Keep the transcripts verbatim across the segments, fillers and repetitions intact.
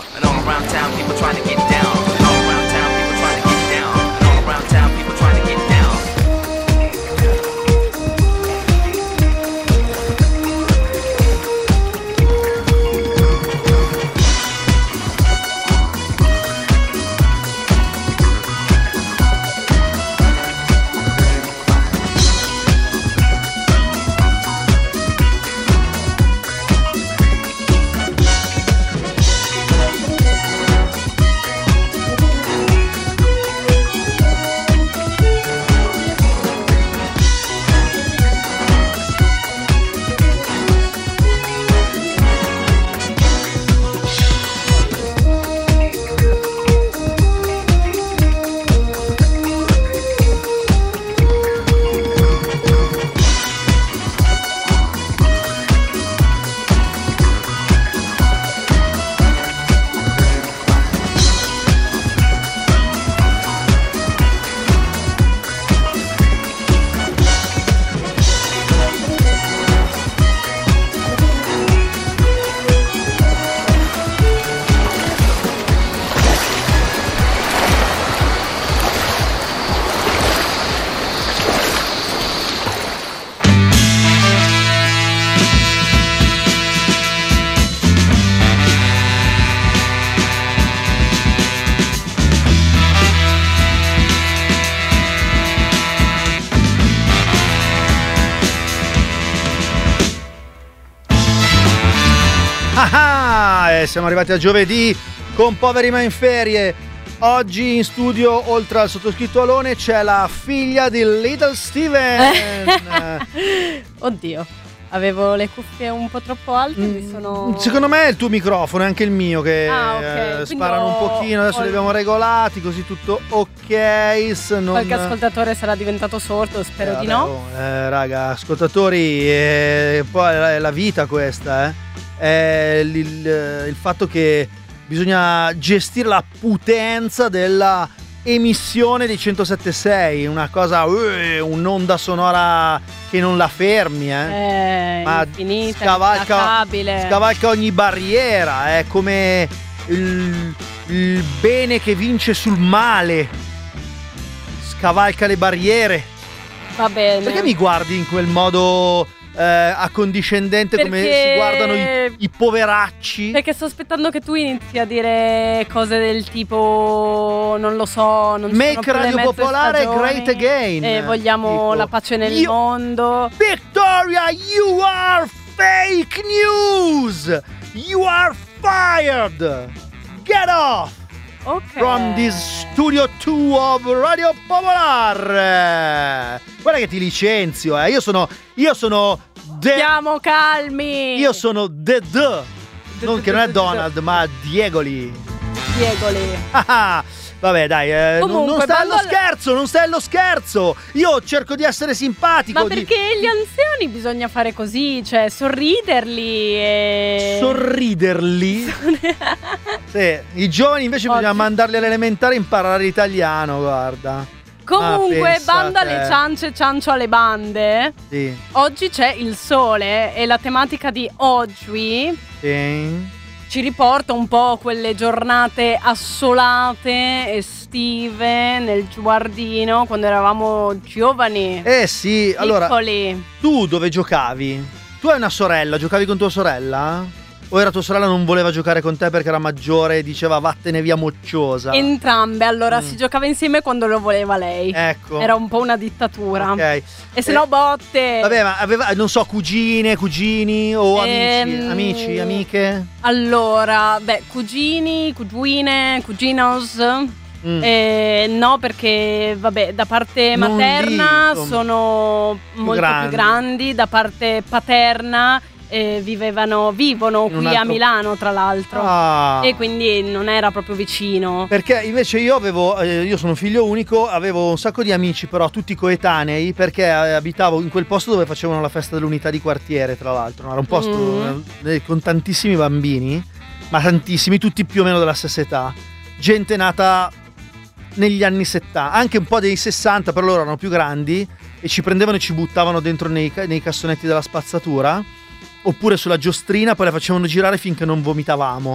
And all around town people trying to get down. And all around town people trying to get down. And all around town people trying to get down. Siamo arrivati a giovedì con Poveri ma in ferie. Oggi in studio, oltre al sottoscritto Alone, c'è la figlia di Little Steven. Oddio, avevo le cuffie un po' troppo alte. Mm, mi sono... Secondo me è il tuo microfono, è anche il mio che ah, okay. eh, sparano un pochino. Adesso ho... li abbiamo regolati, così tutto ok. Se non... Qualche ascoltatore sarà diventato sordo, spero eh, di vabbè, no. Oh, eh, raga, ascoltatori, eh, poi è la vita questa, eh. È il, il, il fatto che bisogna gestire la potenza della emissione di centosette sei, una cosa, uh, un'onda sonora che non la fermi, eh, eh ma infinita, scavalca, scavalca ogni barriera, è come il, il bene che vince sul male, scavalca le barriere. Va bene. Perché mi guardi in quel modo Eh, accondiscendente? Perché... come si guardano i, i poveracci? Perché sto aspettando che tu inizi a dire cose del tipo non lo so, non Make Radio Popolare great again e vogliamo tipo, la pace nel io... mondo. Victoria, you are fake news, you are fired, get off. Okay. From this studio two of Radio Popolare. Guarda che ti licenzio, eh. Io sono Io sono de... Siamo calmi. Io sono The The Non che non è Donald, ma Diegoli. Diegoli. Vabbè dai, eh, Comunque, non, non stai bando... allo scherzo, non stai allo scherzo. Io cerco di essere simpatico. Ma perché di... gli anziani bisogna fare così, cioè sorriderli e... Sorriderli? Sì, i giovani invece Oggi. bisogna mandarli all'elementare a imparare l'italiano, guarda. Comunque, ah, banda alle ciance, ciancio alle bande. Sì. Oggi c'è il sole e la tematica di oggi sì. ci riporta un po' quelle giornate assolate, estive, nel giardino, quando eravamo giovani. Eh sì, piccoli. Allora, tu dove giocavi? Tu hai una sorella, giocavi con tua sorella? O era tua sorella non voleva giocare con te perché era maggiore e diceva vattene via mocciosa? Entrambe, allora mm. si giocava insieme quando lo voleva lei. Ecco. Era un po' una dittatura. Ok. E se no eh, botte. Vabbè, ma aveva, non so, cugine, cugini o amici, ehm, amici, amiche? Allora, beh, cugini, cugine, cuginos. Mm. Eh, no, perché vabbè, da parte non materna lì, sono molto grandi. più grandi, da parte paterna Eh, vivevano, vivono qui altro... a Milano tra l'altro ah. e quindi non era proprio vicino. Perché invece io avevo, eh, io sono figlio unico, avevo un sacco di amici però tutti coetanei perché eh, abitavo in quel posto dove facevano la festa dell'unità di quartiere tra l'altro, no? Era un posto mm. eh, con tantissimi bambini, ma tantissimi, tutti più o meno della stessa età, gente nata negli anni settanta, anche un po' dei sessanta, però loro erano più grandi e ci prendevano e ci buttavano dentro nei, nei cassonetti della spazzatura oppure sulla giostrina, poi la facevano girare finché non vomitavamo.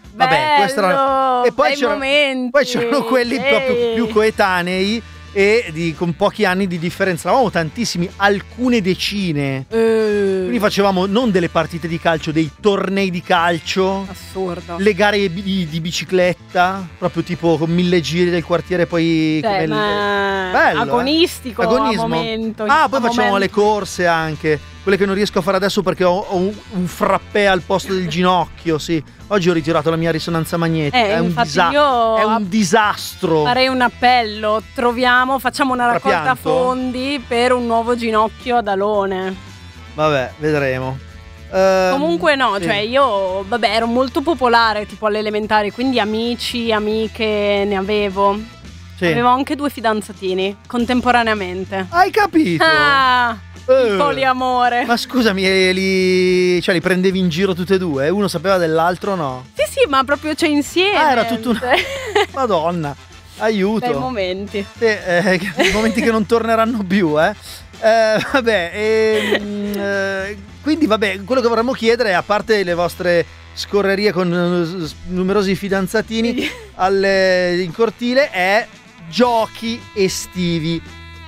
Vabbè, bello, questo era... E poi c'erano, momenti. poi c'erano quelli Ehi. proprio più coetanei e di, con pochi anni di differenza. Eravamo tantissimi, alcune decine. Eh, Quindi facevamo non delle partite di calcio, dei tornei di calcio. assurdo. Le gare di, di bicicletta, proprio tipo con mille giri del quartiere, poi Cioè, come il- ma bello, eh. agonistico Agonismo. a momento. Ah, a poi facevamo momento. le corse anche, quelle che non riesco a fare adesso perché ho, ho un, un frappè al posto del ginocchio, sì. Oggi ho ritirato la mia risonanza magnetica, Eh, è, un infatti disa- io è un disastro. Farei un appello, troviamo, facciamo una raccolta Trapianto? fondi per un nuovo ginocchio ad Alone. Vabbè, vedremo. Ehm, Comunque no, sì. cioè io, vabbè, ero molto popolare tipo alle elementari, quindi amici, amiche ne avevo. Sì. Avevo anche due fidanzatini contemporaneamente. Hai capito? Ah, Eh. il poliamore. Ma scusami, eh, li, cioè, li prendevi in giro tutte e due? Uno sapeva dell'altro o no? Sì, sì, ma proprio c'è insieme. Ah, era tutto una... Madonna, aiuto. Bei momenti. Sì, eh, momenti che non torneranno più, eh. Eh, vabbè, ehm, eh, quindi vabbè, quello che vorremmo chiedere, a parte le vostre scorrerie con eh, s- numerosi fidanzatini Sì. alle- in cortile, è giochi estivi,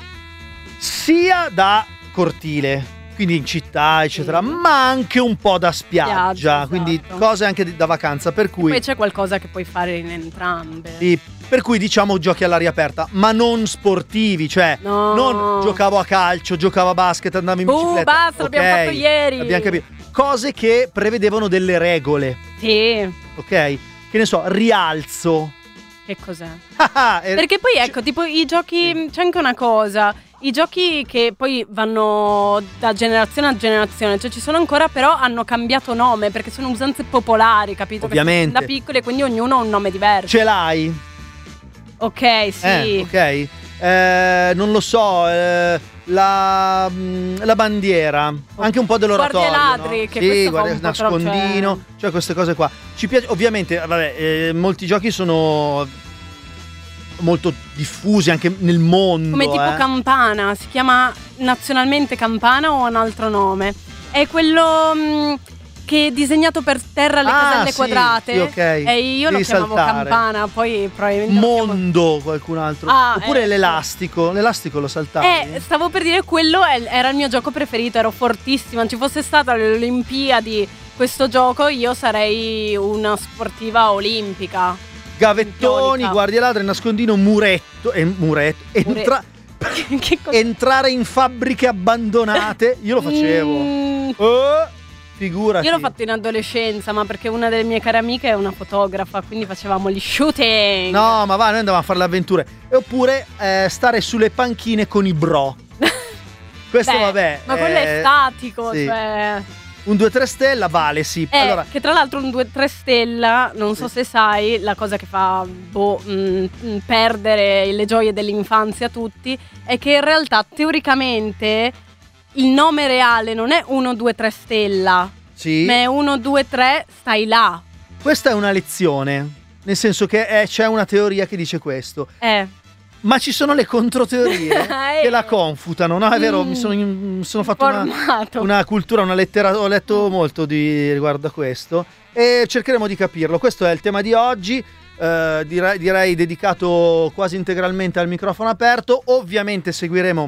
sia da cortile, quindi in città, eccetera, Sì. ma anche un po' da spiaggia, Spiaggia, quindi esatto. cose anche di- da vacanza, per cui... Poi c'è qualcosa che puoi fare in entrambe. Sì, per cui diciamo giochi all'aria aperta, ma non sportivi, cioè No. non giocavo a calcio, giocavo a basket, andavo in Uh, bicicletta. basta, l'abbiamo Ok, fatto ieri. Abbiamo capito. Cose che prevedevano delle regole, Sì, ok? Che ne so, rialzo. che cos'è? Ah, e- Perché poi ecco, tipo i giochi, c'è anche una cosa, i giochi che poi vanno da generazione a generazione, cioè ci sono ancora però hanno cambiato nome perché sono usanze popolari, capito? Che Ovviamente. da piccole, quindi ognuno ha un nome diverso. Ce l'hai? Ok, sì. Eh, ok. Eh, non lo so, eh, la, mm, la bandiera, anche un po' dell'oratorio. Guardia ladri, no? che sì, questo fa guardia un po' troppo, nascondino, cioè queste cose qua. Ci piace, ovviamente, vabbè, eh, molti giochi sono molto diffusi anche nel mondo. Come tipo eh. Campana, si chiama nazionalmente Campana o ha un altro nome? È quello mh, che è disegnato per terra le Ah, caselle sì, quadrate. sì, ok. E io lo Devi chiamavo saltare. Campana, poi probabilmente lo chiamo- Mondo, qualcun altro. Ah, Oppure ecco. l'elastico. L'elastico lo saltavi. Eh, stavo per dire quello è- era il mio gioco preferito, ero fortissima. Ci fosse stata le Olimpiadi questo gioco, io sarei una sportiva olimpica. Gavettoni, Olimpiodica. guardia ladri, nascondino, muretto. E muretto. Entra- Che cosa? entrare in fabbriche abbandonate. Io lo facevo. Mm, Oh, figurati. io l'ho fatto in adolescenza, ma perché una delle mie care amiche è una fotografa, quindi facevamo gli shooting. No, ma va, noi andavamo a fare le avventure. E oppure eh, stare sulle panchine con i bro. Questo Beh, vabbè. Ma quello è eh, statico, sì. cioè. Un due tre stella vale, sì. Eh, Allora, che tra l'altro un due tre stella, non so Sì. se sai, la cosa che fa boh, mh, mh, perdere le gioie dell'infanzia a tutti è che in realtà teoricamente il nome reale non è uno due tre stella, sì. ma è uno due tre stai là. Questa è una lezione. Nel senso che eh, c'è una teoria che dice questo. Eh. Ma ci sono le controteorie che la confutano, no? È vero, Mm. mi sono, mi sono fatto una, Formato. una cultura, una lettera, ho letto molto di, riguardo a questo e cercheremo di capirlo. Questo è il tema di oggi, eh, direi, direi dedicato quasi integralmente al microfono aperto. Ovviamente seguiremo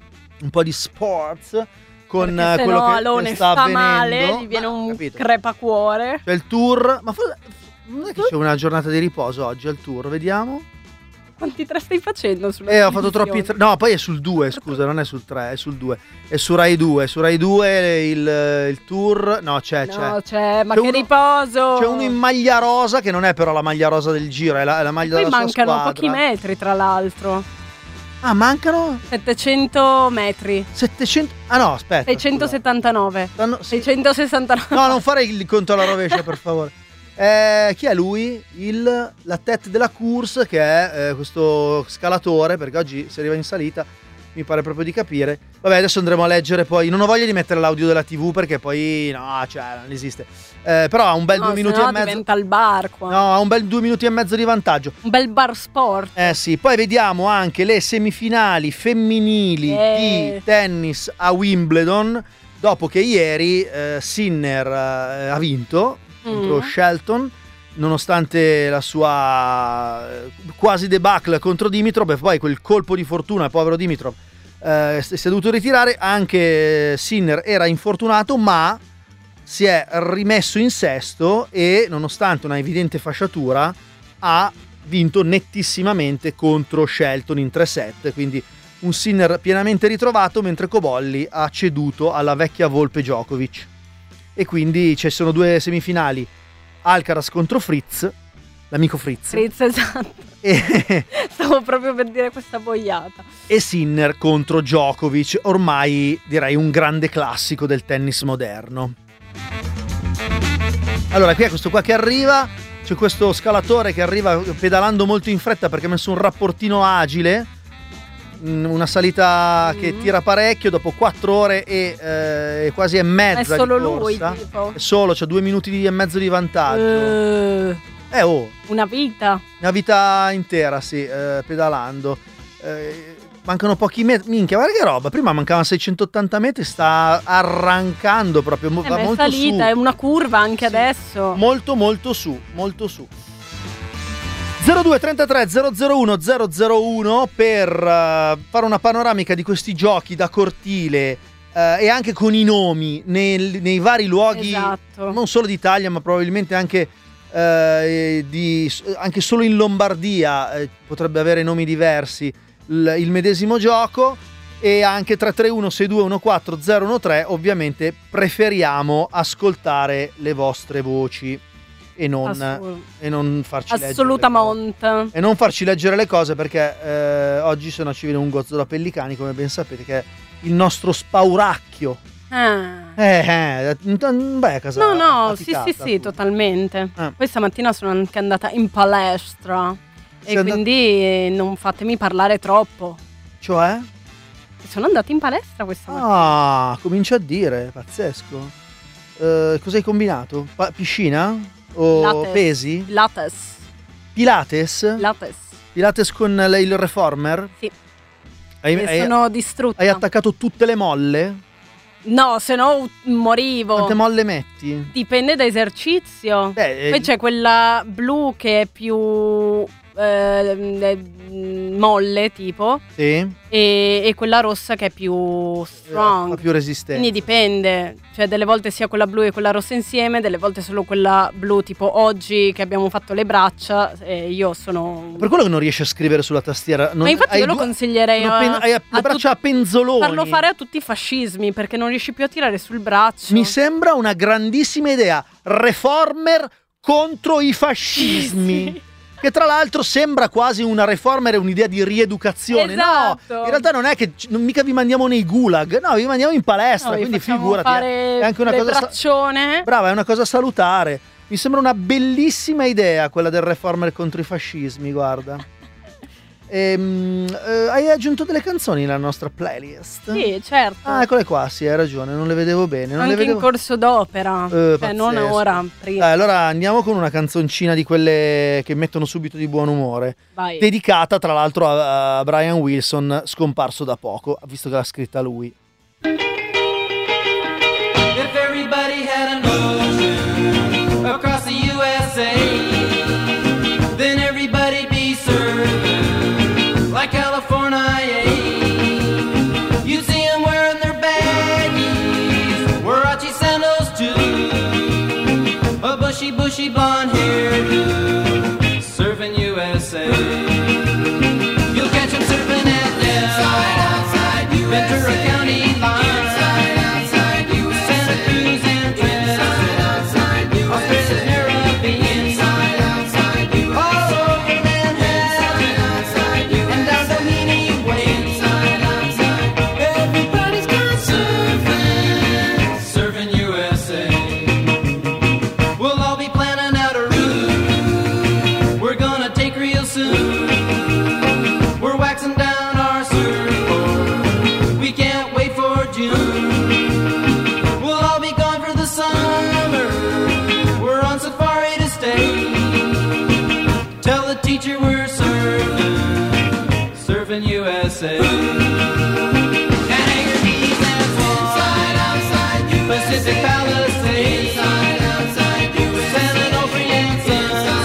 un po' di sports con Perché eh, se quello no che, Alone che sta, sta avvenendo. male, gli viene Ma, un capito. crepacuore. C'è il tour, ma forse, non è che c'è una giornata di riposo oggi al tour, vediamo. Quanti tre stai facendo sulla Eh, ho fatto televisione? troppi. Tre... No, poi è sul due, scusa, non è sul tre, è sul due. È su Rai due. Su Rai due il, il tour. No, c'è, c'è. No, c'è, ma C'è che uno- riposo! C'è uno in maglia rosa, che non è però la maglia rosa del giro, è la, è la maglia Poi della sua mancano squadra. pochi metri, tra l'altro. Ah, mancano settecento metri. settecento. Ah, no, aspetta. seicentosettantanove. scusa. Stanno- sì. seicentosessantanove. No, non fare il conto alla rovescia, per favore. Eh, chi è lui? Il, la tête della course, che è eh, questo scalatore, perché oggi si arriva in salita, mi pare proprio di capire. Vabbè, adesso andremo a leggere poi. Non ho voglia di mettere l'audio della tivù perché poi no, cioè non esiste. Eh, però ha un bel No, due minuti sennò e mezzo. diventa il bar qua. No, ha un bel due minuti e mezzo di vantaggio. Un bel bar sport. Eh sì, poi vediamo anche le semifinali femminili Eh. di tennis a Wimbledon, dopo che ieri eh, Sinner eh, ha vinto contro Mm. Shelton nonostante la sua quasi debacle contro Dimitrov, e poi quel colpo di fortuna al povero Dimitrov, eh, si è dovuto ritirare. Anche Sinner era infortunato, ma si è rimesso in sesto e, nonostante una evidente fasciatura, ha vinto nettissimamente contro Shelton in tre set, quindi un Sinner pienamente ritrovato, mentre Cobolli ha ceduto alla vecchia volpe Djokovic. E quindi ci sono due semifinali: Alcaraz contro Fritz, l'amico Fritz. Fritz, esatto. E stavo proprio per dire questa boiata. E Sinner contro Djokovic, ormai direi un grande classico del tennis moderno. Allora, qui è questo qua che arriva, c'è questo scalatore che arriva pedalando molto in fretta perché ha messo un rapportino agile, una salita mm. che tira parecchio dopo quattro ore e eh, quasi e mezza. È solo di corsa. lui, tipo. È solo, c'ha due minuti e mezzo di vantaggio. Uh, eh oh. Una vita. Una vita intera, sì, eh, pedalando. Eh, mancano pochi metri. Minchia, guarda che roba. Prima mancavano seicentottanta metri, sta arrancando proprio. Eh, va è molto salita, su. È una curva anche sì. adesso. Molto, molto su, molto su. zero due trentatré zero zero uno zero zero uno per uh, fare una panoramica di questi giochi da cortile uh, e anche con i nomi nei, nei vari luoghi, esatto. Non solo d'Italia ma probabilmente anche, uh, di, anche solo in Lombardia uh, potrebbe avere nomi diversi il, il medesimo gioco. E anche tre tre uno sei due uno quattro zero uno tre. Ovviamente preferiamo ascoltare le vostre voci e non, Assolut- e non farci assolutamente leggere e non farci leggere le cose, perché eh, oggi se no ci viene un gozzo da pellicani, come ben sapete, che è il nostro spauracchio. ah. eh, eh beh, casa no no faticata, sì sì sì totalmente. eh. Questa mattina sono anche andata in palestra. Sei e andat- quindi non fatemi parlare troppo. Cioè? Sono andata in palestra questa mattina. Ah, comincia a dire, pazzesco. Eh, cosa hai combinato? Pa- piscina? O Lattes. pesi? Lattes. Pilates? Lattes. Pilates con l- il reformer? Sì. Hai, E hai- sono distrutta. hai attaccato tutte le molle? No, se no morivo. Quante molle metti? Dipende da esercizio. Beh, Poi c'è quella blu che è più eh, molle tipo sì. e, e quella rossa che è più strong. Fa più resistenza. Quindi dipende, cioè delle volte sia quella blu e quella rossa insieme, delle volte solo quella blu, tipo oggi che abbiamo fatto le braccia e io sono... Per quello che non riesci a scrivere sulla tastiera. Non, Ma infatti hai io lo due- consiglierei no, a, pen- hai a- le a braccia tut- a penzoloni. farlo fare a tutti i fascismi perché non riesci più a tirare sul braccio. Mi sembra una grandissima idea. Reformer contro i fascismi. Sì. Che tra l'altro sembra quasi una reformer e un'idea di rieducazione. Esatto. No, in realtà non è che non mica vi mandiamo nei gulag, no, vi mandiamo in palestra, No, vi quindi facciamo figurati. fare è anche una le cosa sa- braccione. Brava, è una cosa salutare. Mi sembra una bellissima idea quella del reformer contro i fascismi, guarda. Ehm, eh, hai aggiunto delle canzoni nella nostra playlist? Sì, certo. Ah, eccole qua, sì, hai ragione, non le vedevo bene. Non Anche le vedevo... in corso d'opera. Eh, cioè, non pazzesco. ora, prima. Dai, allora andiamo con una canzoncina di quelle che mettono subito di buon umore. Vai. Dedicata tra l'altro a, a Brian Wilson, scomparso da poco, visto che l'ha scritta lui. If everybody had an ocean across the U S A, then everybody'd be served like California. You see them wearing their baggies, Warachi sandals too, a bushy, bushy blonde hairdo, surfing U S A. You'll catch them surfing at Del, Ventura County line. U S A. And Hangar Keys and Pacific Palisades, San Onofre and Sun,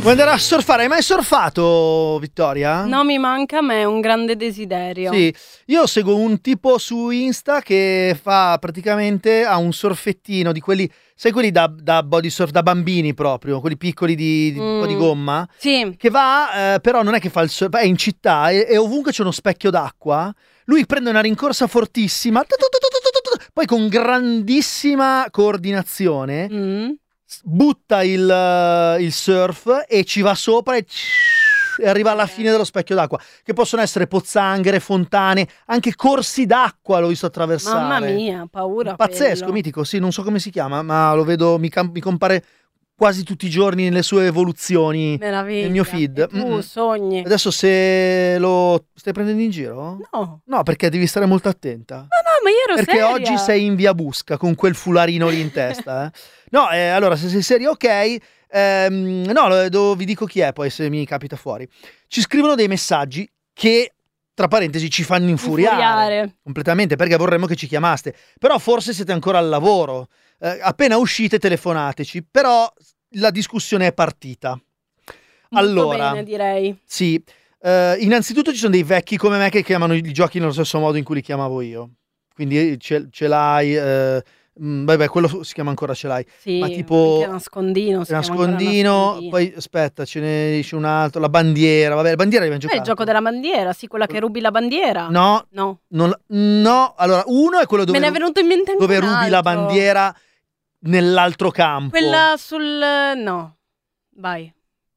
Vuoi andare a surfare? Hai mai surfato, Vittoria? No, mi manca, ma è un grande desiderio. Sì, io seguo un tipo su Insta che fa praticamente ha un surfettino di quelli, sai quelli da, da body surf, da bambini proprio, quelli piccoli di, di, Mm. un po' di gomma, Sì. che va, eh, però non è che fa il surf, è in città e, e ovunque c'è uno specchio d'acqua, lui prende una rincorsa fortissima, tu, tu, tu, tu, tu, tu, tu, poi con grandissima coordinazione Mm. butta il, eh, il surf e ci va sopra e, e arriva alla fine dello specchio d'acqua, che possono essere pozzanghere, fontane, anche corsi d'acqua l'ho visto attraversare. Mamma mia, paura. Pazzesco, quello. mitico, sì, non so come si chiama, ma lo vedo, mi, cam- mi compare quasi tutti i giorni nelle sue evoluzioni Meraviglia. nel mio feed. E tu Mm-mm. sogni. Adesso se lo stai prendendo in giro? No. No, perché devi stare molto attenta. No, no, ma io ero Perché seria. oggi sei in via Busca con quel fularino lì in testa. Eh? No, eh, allora se sei serio, ok. Ehm, no, lo- do- vi dico chi è poi se mi capita fuori. Ci scrivono dei messaggi che, tra parentesi, ci fanno infuriare, Infuriare. completamente, perché vorremmo che ci chiamaste. Però forse siete ancora al lavoro. Eh, appena uscite telefonateci. Però la discussione è partita. Molto Allora, bene, direi. sì. Eh, innanzitutto ci sono dei vecchi come me che chiamano i giochi nello stesso modo in cui li chiamavo io. Quindi ce, ce l'hai, eh, mh, vabbè, quello si chiama ancora ce l'hai. Sì, Ma tipo anche nascondino. si chiama ancora nascondino, nascondino. poi aspetta, ce ne c'è un altro, la bandiera, vabbè, la bandiera l'abbiamo Eh, giocato. il gioco della bandiera, sì, quella che rubi la bandiera. No, No. non la- no, allora, uno è quello dove, Me ne è venuto in mente anche dove un rubi la altro. bandiera nell'altro campo. Quella sul... no. Vai.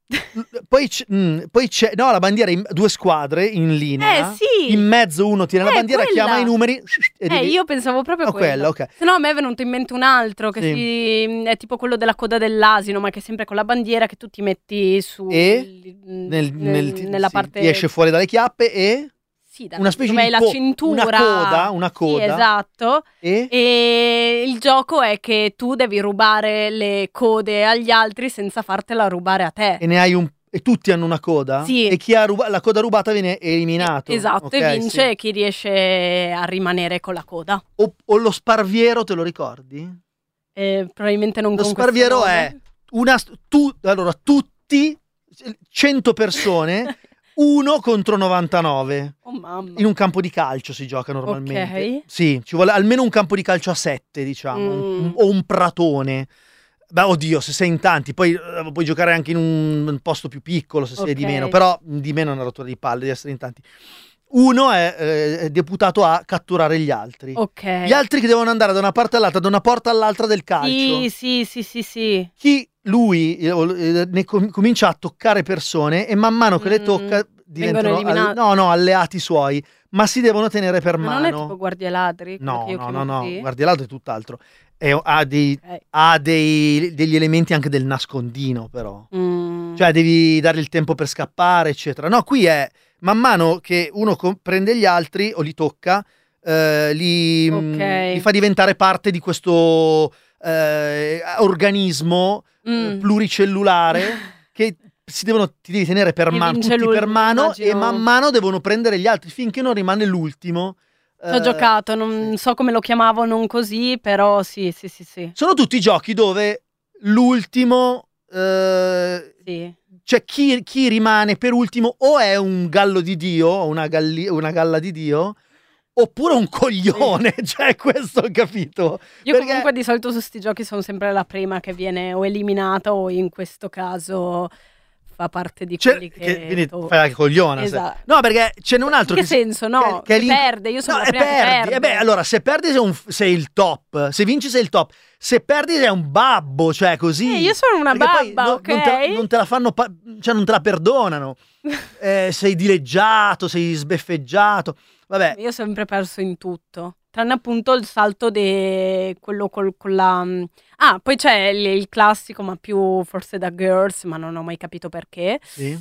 Poi c'è, mm, poi c'è, no, la bandiera in due squadre in linea. Eh, sì. In mezzo uno tiene la Eh, bandiera, quella. chiama i numeri e Eh, devi- io pensavo proprio a Oh, quella, quello. ok. Se no, a me è venuto in mente un altro che Sì. si- è tipo quello della coda dell'asino, ma che è sempre con la bandiera che tu ti metti su E? nel- nel, nel- nella sì, parte ti esce fuori dalle chiappe e sì, da- una specie dove di hai la co- cintura. una coda, una coda. Sì, esatto. e E il gioco è che tu devi rubare le code agli altri senza fartela rubare a te. e ne hai un e tutti hanno una coda Sì. e chi ha ruba- la coda rubata viene eliminato. Esatto, Ok, e vince sì. chi riesce a rimanere con la coda. O, o lo sparviero, te lo ricordi? Eh, probabilmente non Lo con questo sparviero nome. è una st- tu allora tutti cento persone uno contro novantanove. Oh mamma. In un campo di calcio si gioca normalmente. Ok. Sì, ci vuole almeno un campo di calcio a sette, diciamo, Mm. un- o un pratone. Beh, oddio, se sei in tanti, poi eh, puoi giocare anche in un posto più piccolo se sei di Ok. meno, però di meno è una rottura di palle di essere in tanti. Uno è, eh, è deputato a catturare gli altri. Ok. Gli altri che devono andare da una parte all'altra, da una porta all'altra del calcio. Sì, sì, sì, sì, sì. Chi lui eh, eh, ne com- comincia a toccare persone e man mano che le Mm. tocca diventano al- eliminati. no, no, alleati suoi, ma si devono tenere per Ma mano. non è tipo Guardie e Ladri? quello No, che io no, chiamo no, no, così? guardi l'altro è tutt'altro. È- ha dei, Ok. ha dei- degli elementi anche del nascondino, però. Mm. Cioè, devi dare il tempo per scappare, eccetera. No, qui è man mano che uno com- prende gli altri o li tocca, eh, li, Ok. mh, li fa diventare parte di questo eh, organismo eh, Mm. pluricellulare che si devono, ti devi tenere per Chi mano, vince tutti l'ul- per mano, immagino. e man mano devono prendere gli altri finché non rimane l'ultimo. Ci ho Eh, giocato, non sì. so come lo chiamavo, non così, però sì, sì, sì, sì. Sono tutti giochi dove l'ultimo, eh, Sì. cioè chi, chi rimane per ultimo o è un gallo di Dio, o una, galli- una galla di Dio, oppure un coglione, cioè questo ho capito. Io Perché- comunque di solito su sti giochi sono sempre la prima che viene o eliminata o in questo caso fa parte di Cioè, quelli che... che, quindi to- fai la cogliona. se- Esatto. No, perché ce n'è un altro In che che si- senso? No, che, che l'in- perde, io sono no, la eh, prima che perdi. perde. Eh beh, allora, se perdi sei, un- sei il top, se vinci sei il top, se perdi sei un babbo, cioè così. Eh, io sono una Perché poi babba, no- ok? non, te la, non te la fanno, pa- cioè non te la perdonano. Eh, sei dileggiato, sei sbeffeggiato. Vabbè, Io ho sempre perso in tutto, tranne appunto il salto de quello col, con la... Ah, poi c'è il, il classico, ma più forse da girls, ma non ho mai capito perché, sì.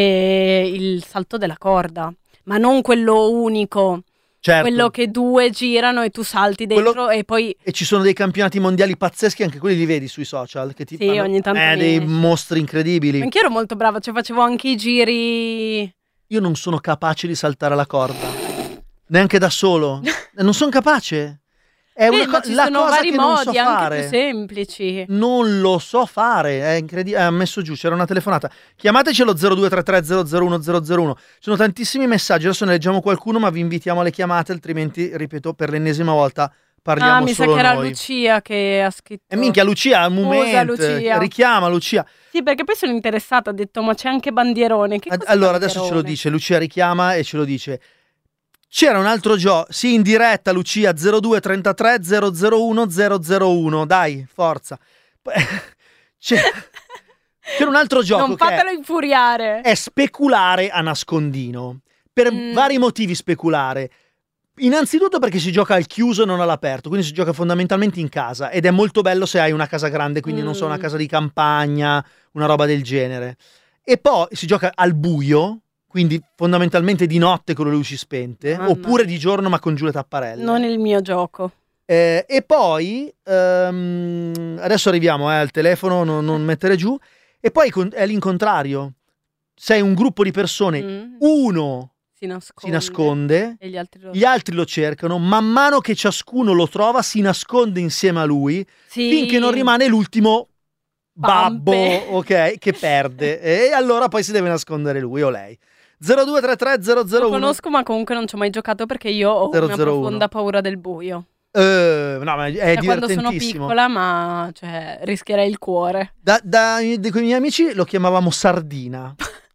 e il salto della corda, ma non quello unico, Certo. quello che due girano e tu salti dentro Quello- e poi... E ci sono dei campionati mondiali pazzeschi, anche quelli li vedi sui social, che ti Sì, fanno ogni tanto eh, mi dei esce. mostri incredibili. Anch'io ero molto brava, cioè facevo anche i giri... Io non sono capace di saltare la corda, neanche da solo. Non sono capace. È una Eh, co- ma ci la sono cosa vari che non modi, so anche fare. più semplici. Non lo so fare, è incredibile. Ha messo giù, c'era una telefonata. Chiamateci allo zero due tre tre zero zero uno zero zero uno. Ci sono tantissimi messaggi, adesso ne leggiamo qualcuno, ma vi invitiamo alle chiamate, altrimenti, ripeto, per l'ennesima volta parliamo Ah, mi sa solo che era noi. Lucia che ha scritto. E minchia, Lucia, un Scusa, momento, Lucia. richiama Lucia. Sì, perché poi sono interessata, ho detto, ma c'è anche Bandierone. Che Ad- cos'è Allora, adesso ce lo Bandierone? dice, Lucia richiama e ce lo dice. C'era un altro gioco, sì, in diretta, Lucia, zero due tre tre zero zero uno zero zero uno, dai, forza. C'è, c'era un altro gioco Non che fatelo infuriare. è speculare a nascondino, per Mm. vari motivi speculare. Innanzitutto perché si gioca al chiuso e non all'aperto, quindi si gioca fondamentalmente in casa ed è molto bello se hai una casa grande, quindi non so, una Mm. casa di campagna, una roba del genere. E poi si gioca al buio, quindi fondamentalmente di notte con le luci spente, Mamma oppure mia. di giorno ma con giù le tapparelle. Non il mio gioco. Eh, e poi, ehm, adesso arriviamo eh, al telefono, non, non mettere giù, e poi con- è l'incontrario. Sei un gruppo di persone, Mm. uno Si nasconde. si nasconde, E gli altri lo... gli altri lo cercano, man mano che ciascuno lo trova si nasconde insieme a lui, Sì. finché non rimane l'ultimo babbo, Pampe. ok, che perde. E allora poi si deve nascondere lui o lei. zero due tre tre zero zero Lo uno. conosco, ma comunque non ci ho mai giocato perché io ho zero una zero uno. profonda paura del buio. Eh, no, ma è Da quando sono divertentissimo. piccola, ma cioè, rischierei il cuore. Da, da, da quei miei amici lo chiamavamo Sardina.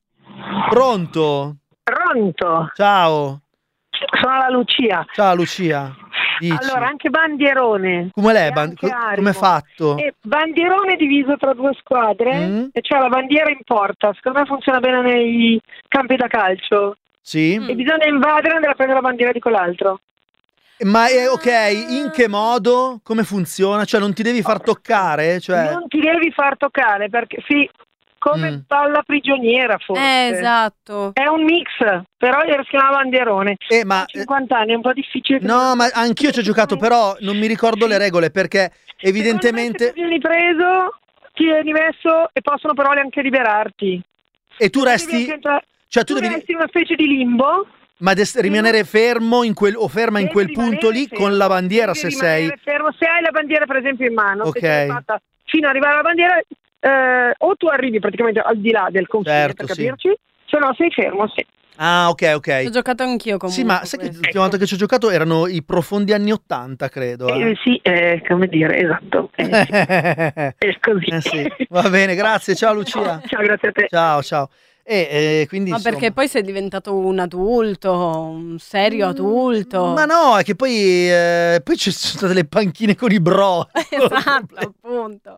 Pronto? Pronto, Ciao. sono la Lucia. Ciao Lucia. Dici. Allora, anche bandierone. Come l'è? e Ban- anche co- Arimo. come è fatto? E bandierone diviso tra due squadre, Mm. e c'è la bandiera in porta. Secondo me funziona bene nei campi da calcio. Sì. Mm. E bisogna invadere e andare a prendere la bandiera di quell'altro. Ma è ok, in che modo? Come funziona? Cioè non ti devi far toccare? Cioè... Non ti devi far toccare perché sì, come Mm. palla prigioniera forse. Eh, esatto. È un mix, però si chiama bandierone. Eh, ma... A cinquanta anni è un po' difficile. che- No, ma anch'io ci ho giocato, però non mi ricordo le regole perché evidentemente... Secondo me se tu vieni preso, ti vieni messo e possono però anche liberarti. E tu Devi resti... anche entrare- Cioè tu tu devi... resti in una specie di limbo. Ma des- rimanere fermo in quel... o ferma in Devi quel punto rimanere lì fermo, con la bandiera devi se sei... rimanere fermo. Se hai la bandiera per esempio in mano, Ok. se ce l'hai fatta fino ad arrivare alla bandiera, eh, o tu arrivi praticamente al di là del confine, Certo, per sì. capirci, se no sei fermo, sì. Ah, ok, Ci ho ok. giocato anch'io comunque. Sì, ma sai che questo. l'ultima volta che ci ho giocato erano i profondi anni ottanta, credo. Eh, Eh. sì, eh, come dire, esatto. Eh, sì, è così. Eh sì. Va bene, grazie, ciao Lucia. Ciao, grazie a te. Ciao, ciao. E eh, quindi Ma insomma- perché poi sei diventato un adulto, un serio adulto. Ma no, è che poi, eh, poi ci sono state le panchine con i bro. Esatto, appunto.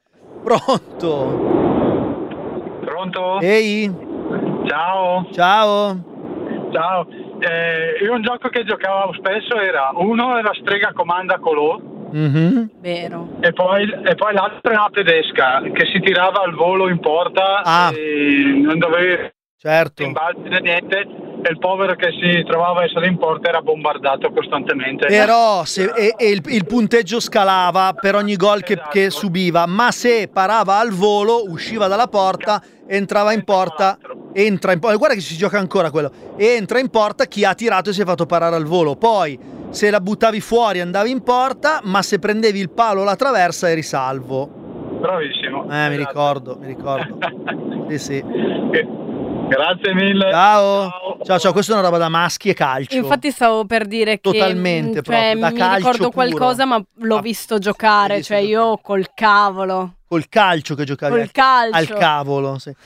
Pronto? Pronto? Ehi, Ciao, ciao. ciao. Eh, io un gioco che giocavo spesso era uno era strega comanda colò Mhm. Vero. e poi, e poi l'altro era una tedesca che si tirava al volo in porta Ah. e non dovevi Certo. rimbalzi né niente e il povero che si trovava a essere in porta era bombardato costantemente. Però se, e, e il, il punteggio scalava per ogni gol che, Esatto. che subiva, ma se parava al volo, usciva dalla porta, entrava in porta, entra in porta, guarda che si gioca ancora quello, entra in porta chi ha tirato e si è fatto parare al volo, poi se la buttavi fuori andavi in porta, ma se prendevi il palo o la traversa eri salvo. Bravissimo. Eh, mi Esatto. ricordo, mi ricordo. Sì, sì. Grazie mille. Ciao. Ciao, ciao, questa è una roba da maschi e calcio. Infatti stavo per dire che Totalmente, mh, cioè, proprio, da mi calcio ricordo puro. qualcosa, ma l'ho Ah, visto giocare, l'hai visto cioè giocare. io col cavolo. Col calcio che giocavi Col al- calcio. al cavolo, sì.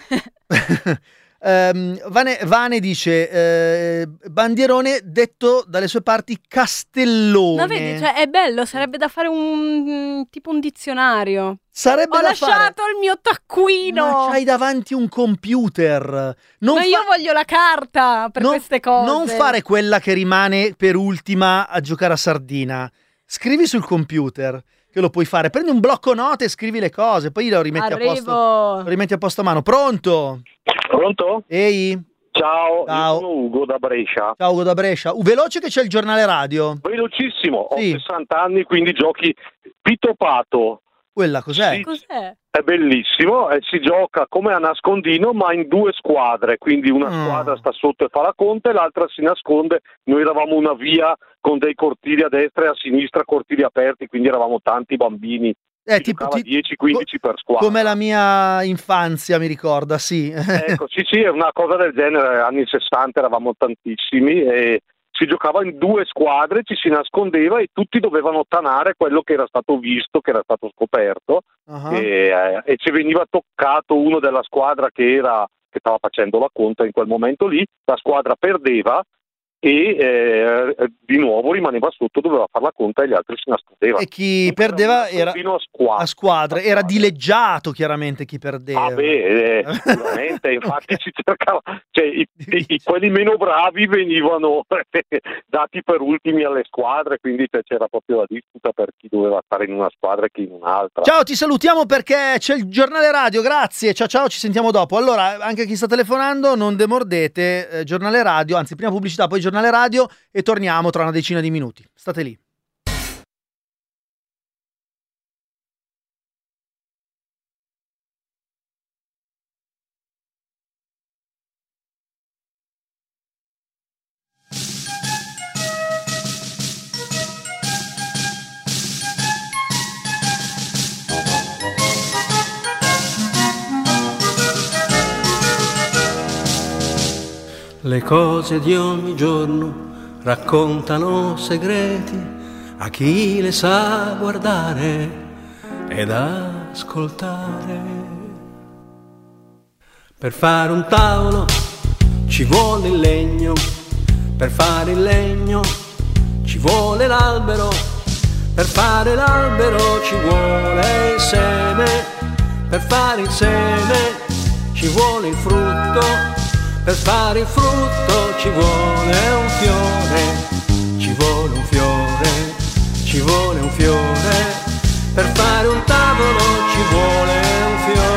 Ehm, Vane, Vane dice eh, bandierone detto dalle sue parti castellone. No, vedi, cioè è bello, sarebbe da fare un tipo un dizionario. Sarebbe Ho da lasciato il mio taccuino. fare. Ma c'hai davanti un computer. Non Ma io fa- voglio la carta per non- queste cose. Non fare quella che rimane per ultima a giocare a sardina. Scrivi sul computer che lo puoi fare. Prendi un blocco note e scrivi le cose, poi lo rimetti a posto. Arrivo. Lo rimetti a posto a mano. Pronto? Pronto? Ehi, Ciao, Ciao. io sono Ugo da Brescia. ciao Ugo da Brescia. Uh, veloce che c'è il giornale radio. Velocissimo, ho Sì. sessanta anni, quindi giochi Pito Pato, Quella cos'è? Sì. Cos'è? È bellissimo, e si gioca come a nascondino ma in due squadre, quindi una Mm. squadra sta sotto e fa la conta e l'altra si nasconde. Noi eravamo una via con dei cortili a destra e a sinistra, cortili aperti, quindi eravamo tanti bambini. Eh, Si tipo giocava ti- dieci quindici per squadra. Come la mia infanzia, mi ricorda, sì. Ecco, sì, sì, è una cosa del genere, anni sessanta eravamo tantissimi e si giocava in due squadre, ci si nascondeva e tutti dovevano tanare quello che era stato visto, che era stato scoperto. Uh-huh. e, eh, e ci veniva toccato uno della squadra che era che stava facendo la conta in quel momento lì, la squadra perdeva e eh, di nuovo rimaneva sotto, doveva fare la conta e gli altri si nascondevano. E chi perdeva era fino a squadra. a squadre, era dileggiato chiaramente chi perdeva. Ah beh, eh, sicuramente, infatti Ok. si cercava, cioè i, i- i- quelli meno bravi venivano dati per ultimi alle squadre, quindi cioè, c'era proprio la disputa per chi doveva stare in una squadra e chi in un'altra. Ciao, ti salutiamo perché c'è il giornale radio, grazie, ciao ciao, ci sentiamo dopo. Allora, anche chi sta telefonando, non demordete, eh, giornale radio, anzi prima pubblicità, poi giornale radio e torniamo tra una decina di minuti. State lì. Le cose di ogni giorno raccontano segreti a chi le sa guardare ed ascoltare. Per fare un tavolo ci vuole il legno, per fare il legno ci vuole l'albero, per fare l'albero ci vuole il seme, per fare il seme ci vuole il frutto. Per fare il frutto ci vuole un fiore, ci vuole un fiore, ci vuole un fiore. Per fare un tavolo ci vuole un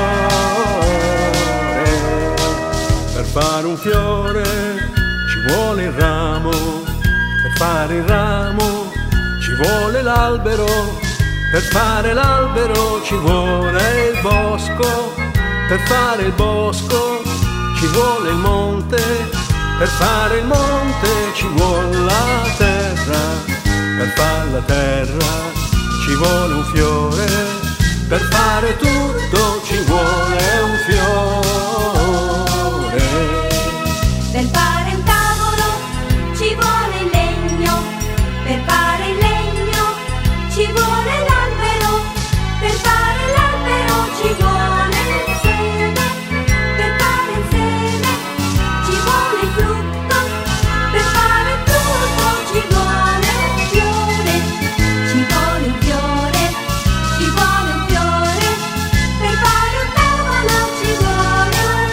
fiore. Per fare un fiore ci vuole il ramo, per fare il ramo ci vuole l'albero, per fare l'albero ci vuole il bosco, per fare il bosco ci vuole il monte, per fare il monte ci vuole la terra, per fare la terra ci vuole un fiore, per fare tutto ci vuole un fiore. Per fare un tavolo ci vuole il legno, per fare il legno ci vuole l'albero, per fare l'albero ci vuole il seme, per fare il seme ci vuole il frutto, per fare il frutto ci vuole un fiore, ci vuole un fiore, ci vuole un fiore, per fare un tavolo ci vuole un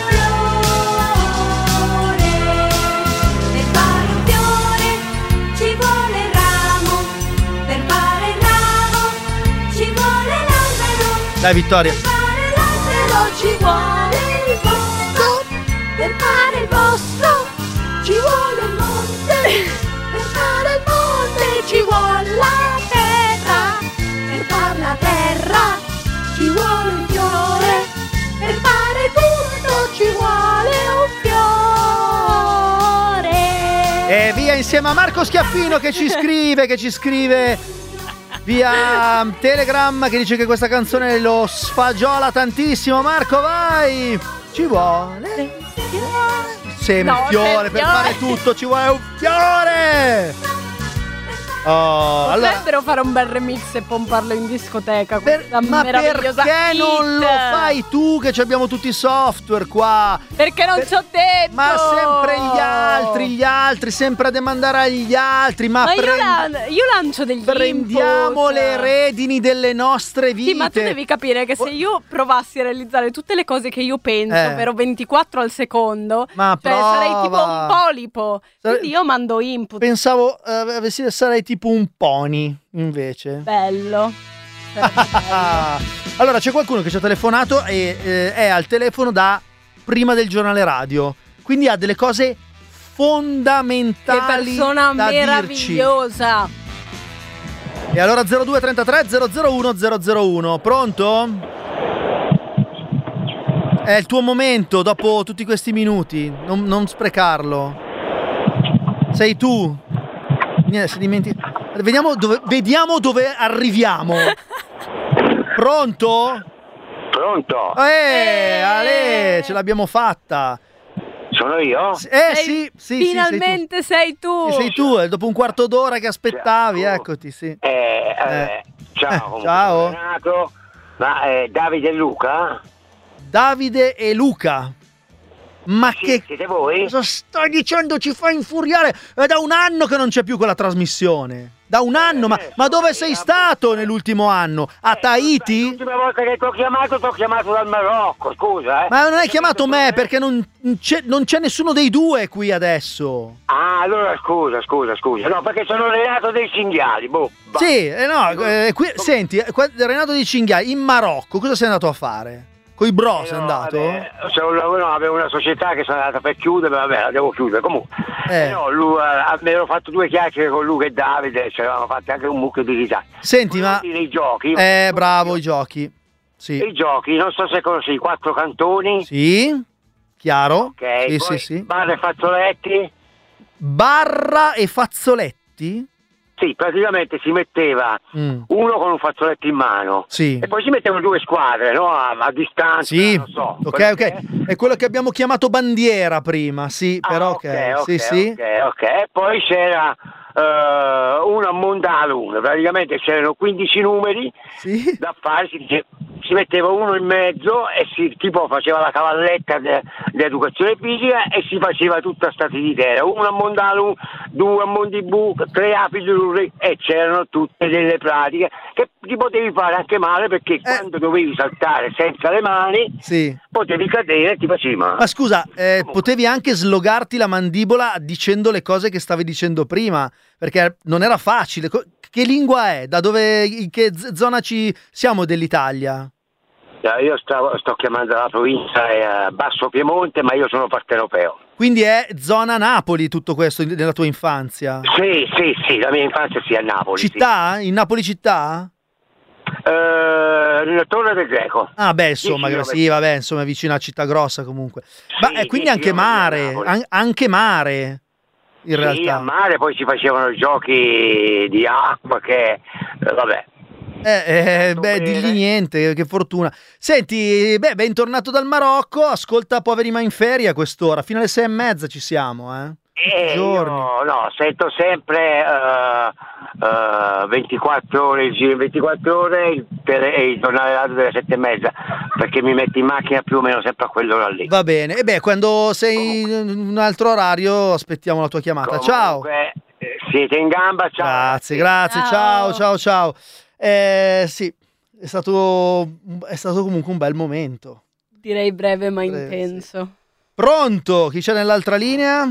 fiore, per fare un fiore ci vuole il ramo, per fare il ramo ci vuole l'albero. Dai Vittoria. Per fare l'albero ci vuole il bosco, per fare il bosco ci vuole il monte, per fare il monte ci vuole la terra, per fare la terra ci vuole un fiore, per fare tutto ci vuole un fiore. E via insieme a Marco Schiaffino che ci scrive, che ci scrive via Telegram, che dice che questa canzone lo sfagiola tantissimo. Marco, vai! Ci vuole seme, No, il fiore, il per fiore. fare tutto ci vuole un fiore! Oh, allora, Potrebbero fare un bel remix e pomparlo in discoteca. per- questa ma meravigliosa perché non hit. lo fai tu che ci abbiamo tutti i software qua? Perché non Per- c'ho tempo. Ma sempre gli altri, gli altri, sempre a demandare agli altri. Ma, Ma io, prend- lan- io lancio degli prendiamo input. le redini delle nostre vite. Sì, ma tu devi capire che se io provassi a realizzare tutte le cose che io penso, Eh. ovvero ventiquattro al secondo, Ma cioè sarei tipo prova. un polipo. Sare- Quindi io mando input. Pensavo eh, avessi- sarei tipo un pony, invece. Bello. Sarebbe bello. Allora, c'è qualcuno che ci ha telefonato e eh, è al telefono da prima del giornale radio. Quindi ha delle cose Che fondamentali persona da dirci. meravigliosa. E E allora zero due trentatré zero zero uno zero zero uno. Pronto? È il tuo momento dopo tutti questi minuti. Non, non sprecarlo. Sei tu. Niente, si dimentica. Vediamo dove, vediamo dove arriviamo. Pronto? Pronto? Eh, Ale, ce l'abbiamo fatta. Sono io? Eh sì, sì, finalmente sì, sei sei tu. tu. Sì, sei tu, è dopo un quarto d'ora che aspettavi, eccoti, sì. Eh, eh, ciao, Eh, comunque, ciao. sono Renato. Ma eh, Davide e Luca? Davide e Luca. Ma Sì, che siete voi? cosa stai dicendo? Ci fa infuriare. È da un anno che non c'è più quella trasmissione. Da un anno, ma, ma dove sei stato nell'ultimo anno? A Tahiti? L'ultima volta che ti ho chiamato, ti ho chiamato dal Marocco, scusa, eh. Ma non hai chiamato me perché non c'è, non c'è nessuno dei due qui adesso. Ah, allora scusa, scusa, scusa. No, perché sono Renato dei Cinghiali, boh. va. Sì, eh, no, eh, qui, senti, eh, qua- Renato di Cinghiali, in Marocco, cosa sei andato a fare? Coi bro sei No, andato? vabbè, c'è un lavoro, no, avevo una società che sono andata per chiudere, ma vabbè, la devo chiudere. Comunque, Eh. eh, no, lui, eh, mi ero fatto due chiacchiere con Luca e Davide, ci avevamo fatto anche un mucchio di risate. Senti, ma... I giochi. Eh, bravo, i giochi. Sì. I giochi, non so se conosci i quattro cantoni. Sì, chiaro. Ok, Sì, poi sì, sì. barra e fazzoletti. Barra e fazzoletti? Sì, praticamente si metteva Mm. uno con un fazzoletto in mano. Sì. E poi si mettevano due squadre, no? A, a distanza, Sì, non so. ok, quello ok. che è. È quello che abbiamo chiamato bandiera prima, sì, però ok. Ok, ok, Sì, sì. ok, ok. E poi c'era eh, uno a mondalo, praticamente c'erano quindici numeri Sì. da fare, si, dice- si metteva uno in mezzo e si tipo faceva la cavalletta de- di educazione fisica e si faceva tutta sta tiritera, uno a mondalo, due a mondibù, tre a pilluri e c'erano tutte delle pratiche che ti potevi fare anche male perché quando dovevi saltare senza le mani Sì. potevi cadere e ti facevi male. Ma scusa, eh, potevi anche slogarti la mandibola dicendo le cose che stavi dicendo prima, perché non era facile. Co- Che lingua è? Da dove, in che z- zona ci siamo dell'Italia? Eh, Io stavo- sto chiamando la provincia eh, Basso Piemonte, ma io sono partenopeo. Quindi è zona Napoli tutto questo in- nella tua infanzia? Sì, sì, sì, la mia infanzia sì a Napoli. Città? In Napoli città? Sì. Eh, nella Torre del Greco. Ah beh, insomma, Vicino, sì, vabbè, insomma, è vicino a Città Grossa comunque. Ma Sì, eh, quindi sì, anche io mare, Napoli. an- anche mare, in Sì, realtà. a mare poi si facevano giochi di acqua che, eh, vabbè. Eh, eh, beh, bene. digli niente, che fortuna. Senti, beh, bentornato dal Marocco, ascolta Poveri ma in ferie a quest'ora, fino alle sei e mezza ci siamo, eh. Tutti i Eh, giorni. io, no, sento sempre eh, eh, ventiquattro ore, il giro in ventiquattro ore il tele- e il giornale radio delle sette e mezza, perché mi metti in macchina più o meno sempre a quell'ora lì. Va bene, e beh, quando sei in un altro orario aspettiamo la tua chiamata. Ciao. Comunque, eh, siete in gamba, ciao. Grazie, grazie, ciao, ciao, ciao. Eh, sì, è stato, è stato comunque un bel momento. Direi breve ma Breve, intenso. Pronto? Chi c'è nell'altra linea?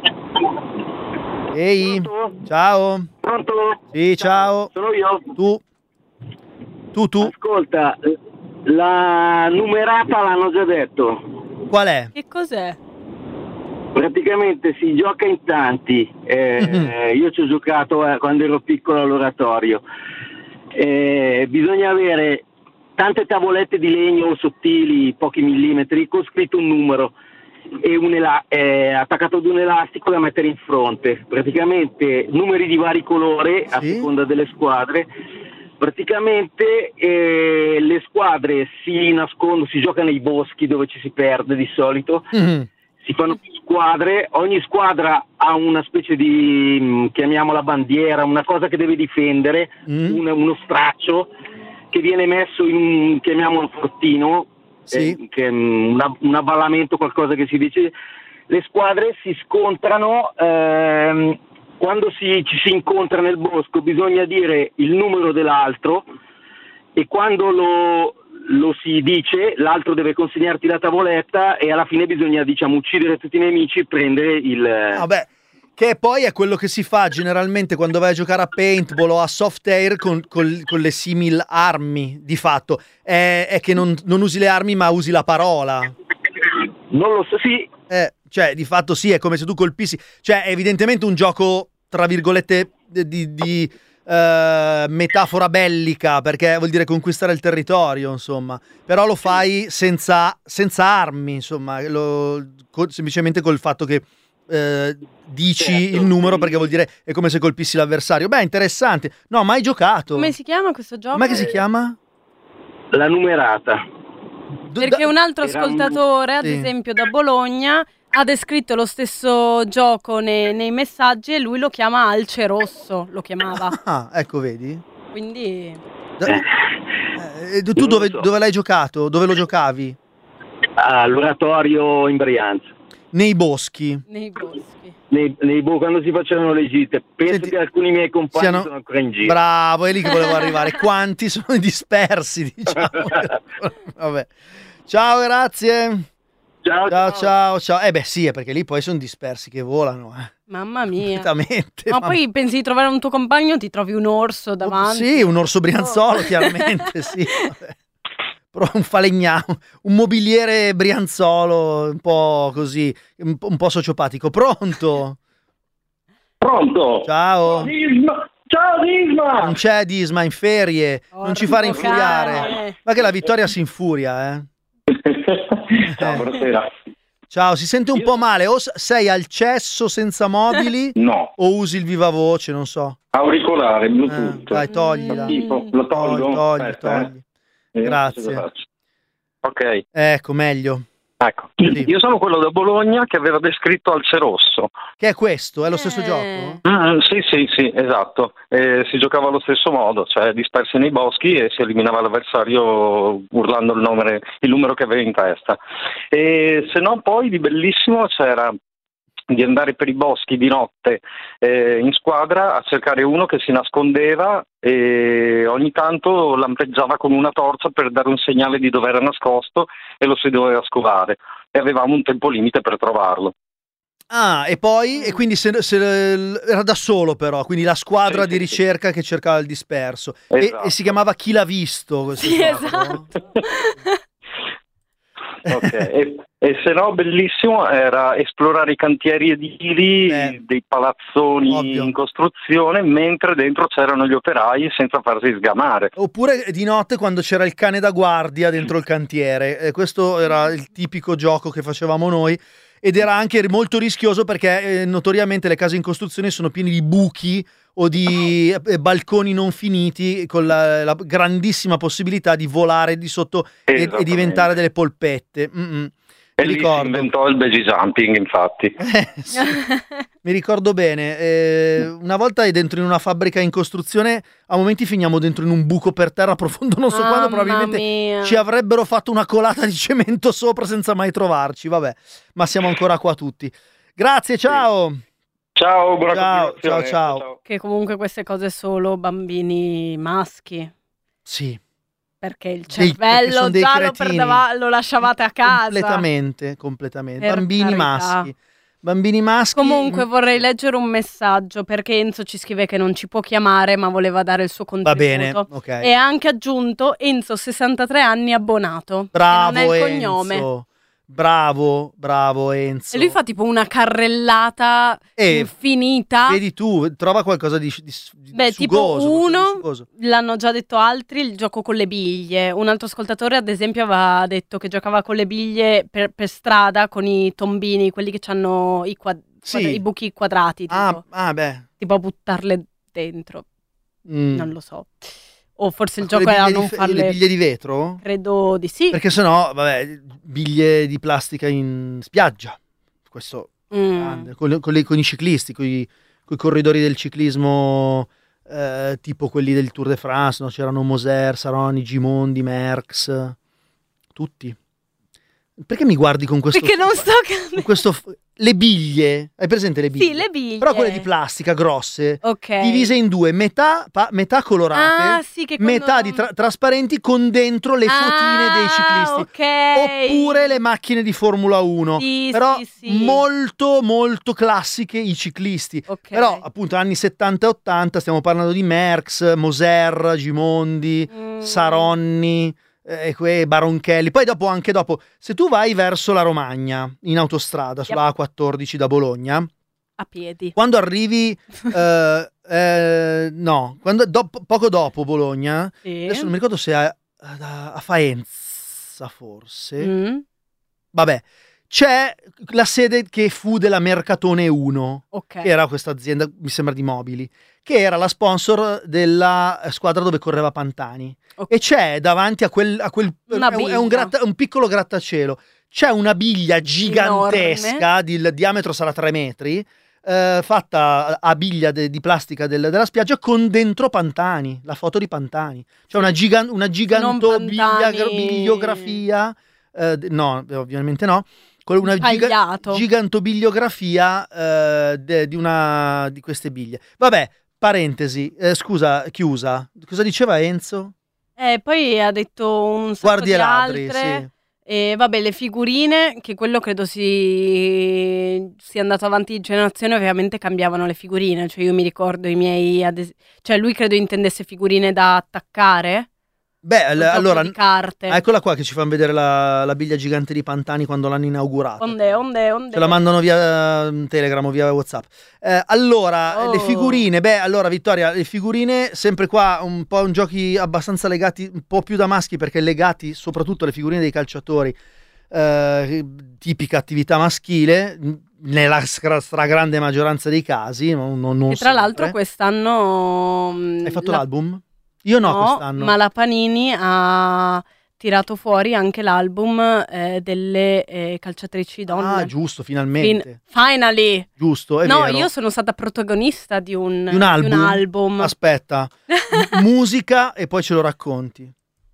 Ehi, ciao. Pronto? Sì, ciao. Sono io. Tu? Tu, tu? Ascolta, la numerata l'hanno già detto. Qual è? Che cos'è? Praticamente si gioca in tanti. Eh, io ci ho giocato eh, quando ero piccolo all'oratorio. Eh, bisogna avere tante tavolette di legno sottili, pochi millimetri, con scritto un numero e un ela- eh, attaccato ad un elastico da mettere in fronte. Praticamente numeri di vari colori a seconda delle squadre. Praticamente eh, le squadre si nascondono, si gioca nei boschi dove ci si perde di solito. Si fanno più squadre, ogni squadra ha una specie di, mh, chiamiamola bandiera, una cosa che deve difendere, un- uno straccio che viene messo in un, chiamiamolo fortino, eh, che è mh, una- un avvallamento, qualcosa che si dice. Le squadre si scontrano, ehm, quando si, ci si incontra nel bosco bisogna dire il numero dell'altro e quando lo... lo si dice, l'altro deve consegnarti la tavoletta e alla fine bisogna, diciamo, uccidere tutti i nemici e prendere il... Vabbè, che poi è quello che si fa generalmente quando vai a giocare a paintball o a soft air con, col- con le simil armi, di fatto. È, è che non, non usi le armi ma usi la parola. Non lo so, sì. Eh, cioè, di fatto sì, è come se tu colpissi... Cioè, è evidentemente un gioco, tra virgolette, di... di eh, metafora bellica, perché vuol dire conquistare il territorio, insomma. Però lo fai senza, senza armi, insomma, lo, co- semplicemente col fatto che eh, dici Certo. il numero, perché vuol dire è come se colpissi l'avversario. Beh, interessante. No, mai giocato. Come si chiama questo gioco? Com'è che si chiama? La numerata. Perché un altro Era un- ascoltatore, ad Sì. esempio da Bologna, ha descritto lo stesso gioco nei, nei messaggi e lui lo chiama Alce Rosso, lo chiamava. Ah, ecco, vedi? Quindi Da- eh, tu Non dove, lo so. dove l'hai giocato? Dove lo giocavi? All'oratorio in Brianza. Nei boschi. nei boschi. Nei, nei bo- quando si facevano le gite. Penso Senti, che alcuni miei compagni siano- sono ancora in giro. Bravo, è lì che volevo arrivare. Quanti sono dispersi, diciamo. Vabbè. Ciao, grazie. Ciao, Ciao, ciao, ciao. Eh beh, sì, è perché lì poi sono dispersi che volano, eh. Mamma mia. Completamente. Ma mamma- poi pensi di trovare un tuo compagno, ti trovi un orso davanti. Sì, un orso brianzolo, chiaramente, sì. Vabbè. Però un falegname, un mobiliere brianzolo, un po' così, un po', un po' sociopatico. Pronto? Pronto? Ciao. Disma. Ciao Disma! Non c'è Disma, in ferie, non ci fare Porco infuriare. cane. Ma che la Vittoria si infuria, eh. Ciao, buonasera. Ciao, si sente un po' male, o s- sei al cesso senza mobili No, o usi il viva voce, non so. auricolare, Eh, Bluetooth. dai, toglila. Schifo. Lo Togli, tolgo? togli, Aspetta, eh. togli. Vediamo Grazie. cosa faccio. Ok, Ecco, meglio. ecco. Sì. Io sono quello da Bologna che aveva descritto Alce Rosso. Che è questo? È lo stesso Eh. gioco? Mm, sì, sì, sì, esatto. Eh, si giocava allo stesso modo, cioè dispersi nei boschi e si eliminava l'avversario urlando il, nome, il numero che aveva in testa. E se no poi di bellissimo c'era di andare per i boschi di notte eh, in squadra a cercare uno che si nascondeva e ogni tanto lampeggiava con una torcia per dare un segnale di dove era nascosto e lo si doveva scovare e avevamo un tempo limite per trovarlo. Ah, e poi, e quindi se, se- era da solo però, quindi la squadra Sì, di sì, ricerca che cercava il disperso. E- Esatto. E, si chiamava Chi l'ha visto? Questo Sì, gioco. esatto. Ok, e, e se no bellissimo era esplorare i cantieri edili Eh, dei palazzoni ovvio. in costruzione mentre dentro c'erano gli operai senza farsi sgamare. Oppure di notte quando c'era il cane da guardia dentro il cantiere. E questo era il tipico gioco che facevamo noi. Ed era anche molto rischioso perché eh, notoriamente le case in costruzione sono piene di buchi o di eh, balconi non finiti, con la, la grandissima possibilità di volare di sotto e, e Esattamente. diventare delle polpette. Mm-mm. E Mi lì si ricordo. inventò il bungee jumping, infatti. Eh, sì. Mi ricordo bene, eh, una volta è dentro in una fabbrica in costruzione, a momenti finiamo dentro in un buco per terra profondo, non so quando, Mamma probabilmente mia. ci avrebbero fatto una colata di cemento sopra senza mai trovarci, vabbè, ma siamo ancora qua tutti. Grazie, ciao! Ciao, buona Ciao, continuazione. ciao, ciao. Che comunque queste cose solo bambini maschi. Sì, Perché il Dei- perché cervello sono dei già lo, cretini. perdeva- lo lasciavate a casa. completamente, completamente. Per Bambini carità. maschi, bambini maschi. Comunque vorrei leggere un messaggio perché Enzo ci scrive che non ci può chiamare ma voleva dare il suo Va contributo. bene, ok. E ha anche aggiunto Enzo sessantatré anni abbonato. Bravo che non è il Enzo. cognome. Bravo, bravo Enzo. E lui fa tipo una carrellata Eh, infinita. Vedi tu, trova qualcosa di, di, di Beh, sugoso, tipo qualcosa di uno, sugoso. l'hanno già detto altri, il gioco con le biglie. Un altro ascoltatore, ad esempio, aveva detto che giocava con le biglie per, per strada con i tombini, quelli che hanno i, quad- Sì. quadra- i buchi quadrati, tipo, Ah, ah, beh. tipo a buttarle dentro. Mm. Non lo so. O forse il Ma con gioco le era biglie non di fe- farle... le biglie di vetro? Credo di sì. Perché sennò, vabbè, biglie di plastica in spiaggia. Questo Mm. grande. Con, con le- con i ciclisti, con i corridori del ciclismo, eh, tipo quelli del Tour de France, no? C'erano Moser, Saroni, Gimondi, Merckx, tutti. Perché mi guardi con questo... Perché non sto capendo. con questo f- le biglie, hai presente le biglie? Sì, le biglie. Però quelle di plastica grosse, Ok. divise in due, metà, pa- metà colorate, Ah, sì, che quando- metà di tra- trasparenti con dentro le fotine dei ciclisti. Ah, ok. Oppure le macchine di Formula uno. Sì, Però sì, sì. molto molto classiche i ciclisti. Ok. Però appunto anni settanta e ottanta stiamo parlando di Merckx, Moser, Gimondi, Mm. Saronni, eh, que- Baronchelli. Poi dopo, anche dopo, se tu vai verso la Romagna in autostrada sulla A quattordici da Bologna, A piedi. quando arrivi eh, eh, no, quando, dopo, poco dopo Bologna, Sì. adesso non mi ricordo se a, a, a Faenza forse, Mm. vabbè, c'è la sede che fu della Mercatone uno, Ok. che era questa azienda, mi sembra di mobili, che era la sponsor della squadra dove correva Pantani. Ok. E c'è davanti a quel, a quel Una è un, è biglia. un gratta- un piccolo grattacielo, c'è una biglia gigantesca, di- il diametro sarà tre metri, eh, fatta a biglia de- di plastica del- della spiaggia con dentro Pantani, la foto di Pantani. C'è una, gigan- una gigantobiglia- Pantani- bigliografia, eh, d- no, ovviamente no, con una giga- Tagliato. gigantobigliografia eh, de- di una di queste biglie. Vabbè, parentesi, eh, scusa, chiusa. Cosa diceva Enzo? Eh, poi ha detto un sacco Guardie di ladri, altre. sì. E vabbè, le figurine, che quello credo si sia andato avanti di generazione, ovviamente cambiavano le figurine. Cioè io mi ricordo i miei ades- cioè lui credo intendesse figurine da attaccare. Beh, un l- gioco allora, di carte. eccola qua che ci fanno vedere la, la biglia gigante di Pantani quando l'hanno inaugurata. Onde, onde, onde. Ce la mandano via eh, Telegram o via WhatsApp. Eh, allora, Oh. le figurine, beh, allora Vittoria, le figurine, sempre qua un po' un giochi abbastanza legati, un po' più da maschi, perché legati soprattutto alle figurine dei calciatori, eh, tipica attività maschile, nella stra- stragrande maggioranza dei casi. Non, non E tra sempre. l'altro quest'anno... mh, Hai fatto la- l'album? Io no, quest'anno. ma la Panini ha tirato fuori anche l'album eh, delle eh, calciatrici donne. Ah, giusto, finalmente. Fin- finally! Giusto, è no, vero. io sono stata protagonista di un, Di un album? album. Aspetta, M- musica e poi ce lo racconti.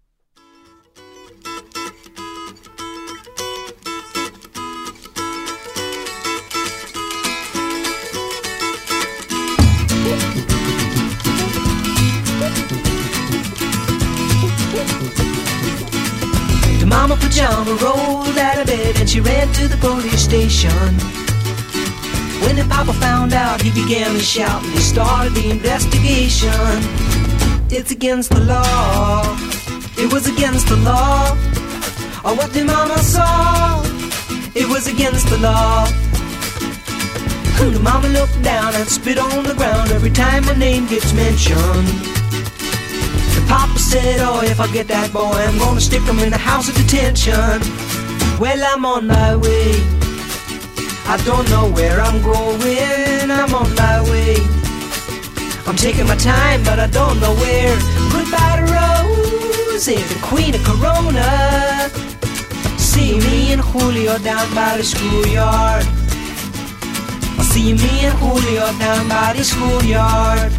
The mama pajama rolled out of bed and she ran to the police station. When the papa found out, he began to shout and he started the investigation. It's against the law. It was against the law. Or what the mama saw. It was against the law. The mama looked down and spit on the ground every time my name gets mentioned. The papa said, oh, if I get that boy, I'm gonna stick him in the house of detention. Well, I'm on my way. I don't know where I'm going. I'm on my way. I'm taking my time, but I don't know where. Goodbye to Rosie, the queen of Corona. See me and Julio down by the schoolyard. I'll see me and Julio down by the schoolyard.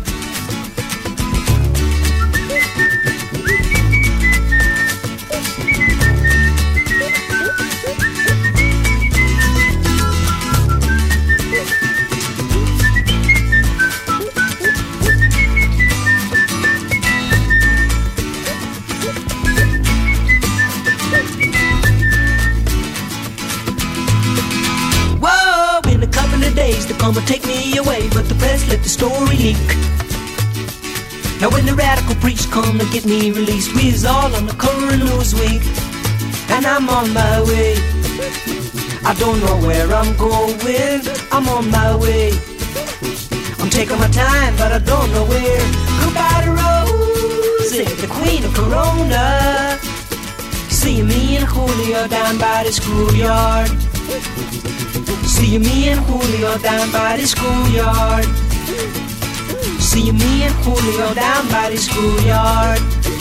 Whoa, in a couple of days they're gonna take me away, but the press let the story leak. Now when the radical preach come to get me released, we's all on the cover of Newsweek, and I'm on my way. I don't know where I'm going, I'm on my way. I'm taking my time, but I don't know where. Goodbye to Rosie, the queen of Corona. See me and Julio down by the schoolyard. See me and Julio down by the schoolyard. See me and Julio down by the schoolyard.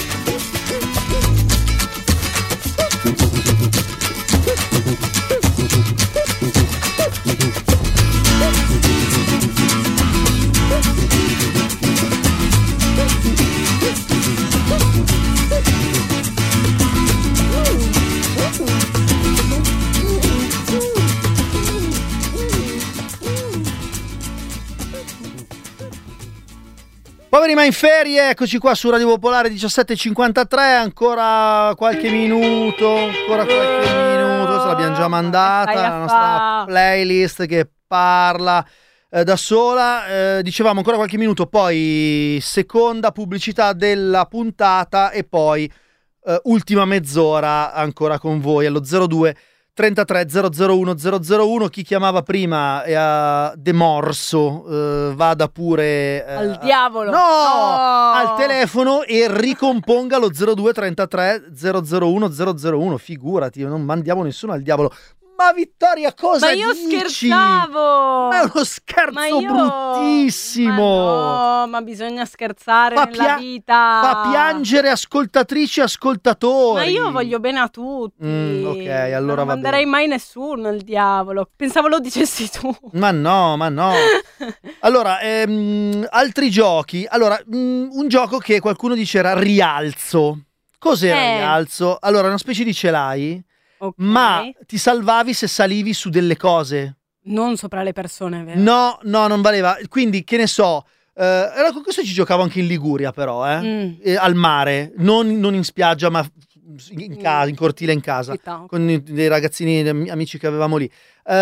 Poveri ma in ferie, eccoci qua su Radio Popolare diciassette e cinquantatré, ancora qualche minuto, ancora qualche minuto, questa l'abbiamo già mandata, la nostra playlist che parla eh, da sola, eh, dicevamo ancora qualche minuto, poi seconda pubblicità della puntata e poi eh, ultima mezz'ora ancora con voi allo zero due trentatré zero zero uno zero zero uno. Chi chiamava prima è a demorso, eh, vada pure eh, al diavolo, no, no, al telefono e ricomponga lo zero due trentatré zero zero uno zero zero uno. Figurati, non mandiamo nessuno al diavolo. Ma Vittoria, cosa ma io dici? scherzavo, ma è uno scherzo ma io... bruttissimo, ma no, ma bisogna scherzare fa nella pia... vita, fa piangere ascoltatrici e ascoltatori. Ma io voglio bene a tutti. Mm, ok, allora non va manderei bene. mai nessuno al diavolo. Pensavo lo dicessi tu. Ma no, ma no. Allora, ehm, altri giochi. Allora, mh, un gioco che qualcuno dice era Rialzo. Cos'era eh. Rialzo? Allora, una specie di celai. Okay. Ma ti salvavi se salivi su delle cose. Non sopra le persone, vero? No, no, non valeva. Quindi, che ne so, eh, era con questo ci giocavo anche in Liguria, però, eh? Mm. Eh, al mare, non, non in spiaggia, ma in casa, in cortile in casa, Città. Con i, dei ragazzini, dei amici che avevamo lì.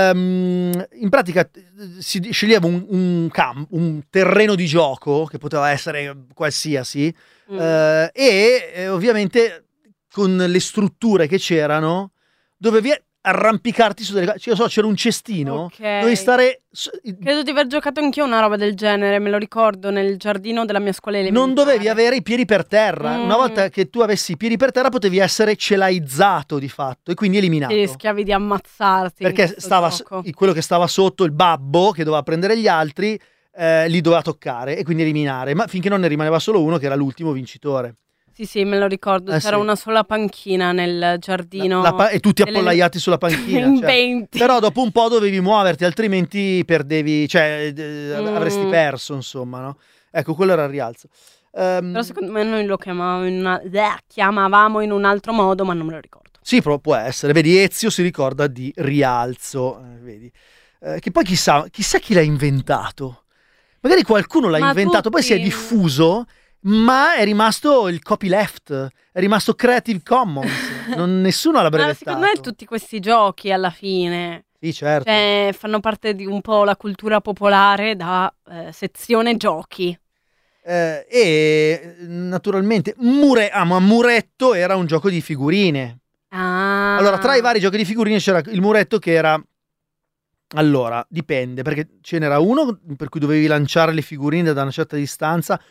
Um, in pratica si sceglieva un, un, camp, un terreno di gioco, che poteva essere qualsiasi, mm. eh, e eh, ovviamente con le strutture che c'erano, dovevi arrampicarti su delle cose. Cioè, so, c'era un cestino, okay. dovevi stare. Credo di aver giocato anch'io una roba del genere, me lo ricordo, nel giardino della mia scuola elementare. Non dovevi avere i piedi per terra. Mm. Una volta che tu avessi i piedi per terra, potevi essere celaizzato di fatto e quindi eliminato. E rischiavi di ammazzarti. Perché stava gioco. quello che stava sotto, il babbo che doveva prendere gli altri, eh, li doveva toccare e quindi eliminare. Ma finché non ne rimaneva solo uno, che era l'ultimo vincitore. Sì, sì, me lo ricordo. Eh, C'era sì. una sola panchina nel giardino. La, la pa- e tutti delle... appollaiati sulla panchina. In cioè. venti. Però dopo un po' dovevi muoverti, altrimenti perdevi, cioè eh, Mm. avresti perso, insomma, no? Ecco, quello era il Rialzo. Um, Però secondo me noi lo chiamavamo in, una... eh, chiamavamo in un altro modo, ma non me lo ricordo. Sì, però può essere. Vedi, Ezio si ricorda di Rialzo. Eh, vedi. Eh, che poi chissà, chissà chi l'ha inventato. Magari qualcuno l'ha Ma inventato, tutti... poi si è diffuso, ma è rimasto il copyleft, è rimasto Creative Commons. non, nessuno l'ha brevettato. Ma secondo me tutti questi giochi alla fine sì, certo. cioè, fanno parte di un po' la cultura popolare da eh, sezione giochi. Eh, e naturalmente Mure... ah, ma Muretto era un gioco di figurine. Ah. Allora, tra i vari giochi di figurine c'era il Muretto che era... Allora, dipende, perché ce n'era uno per cui dovevi lanciare le figurine da una certa distanza,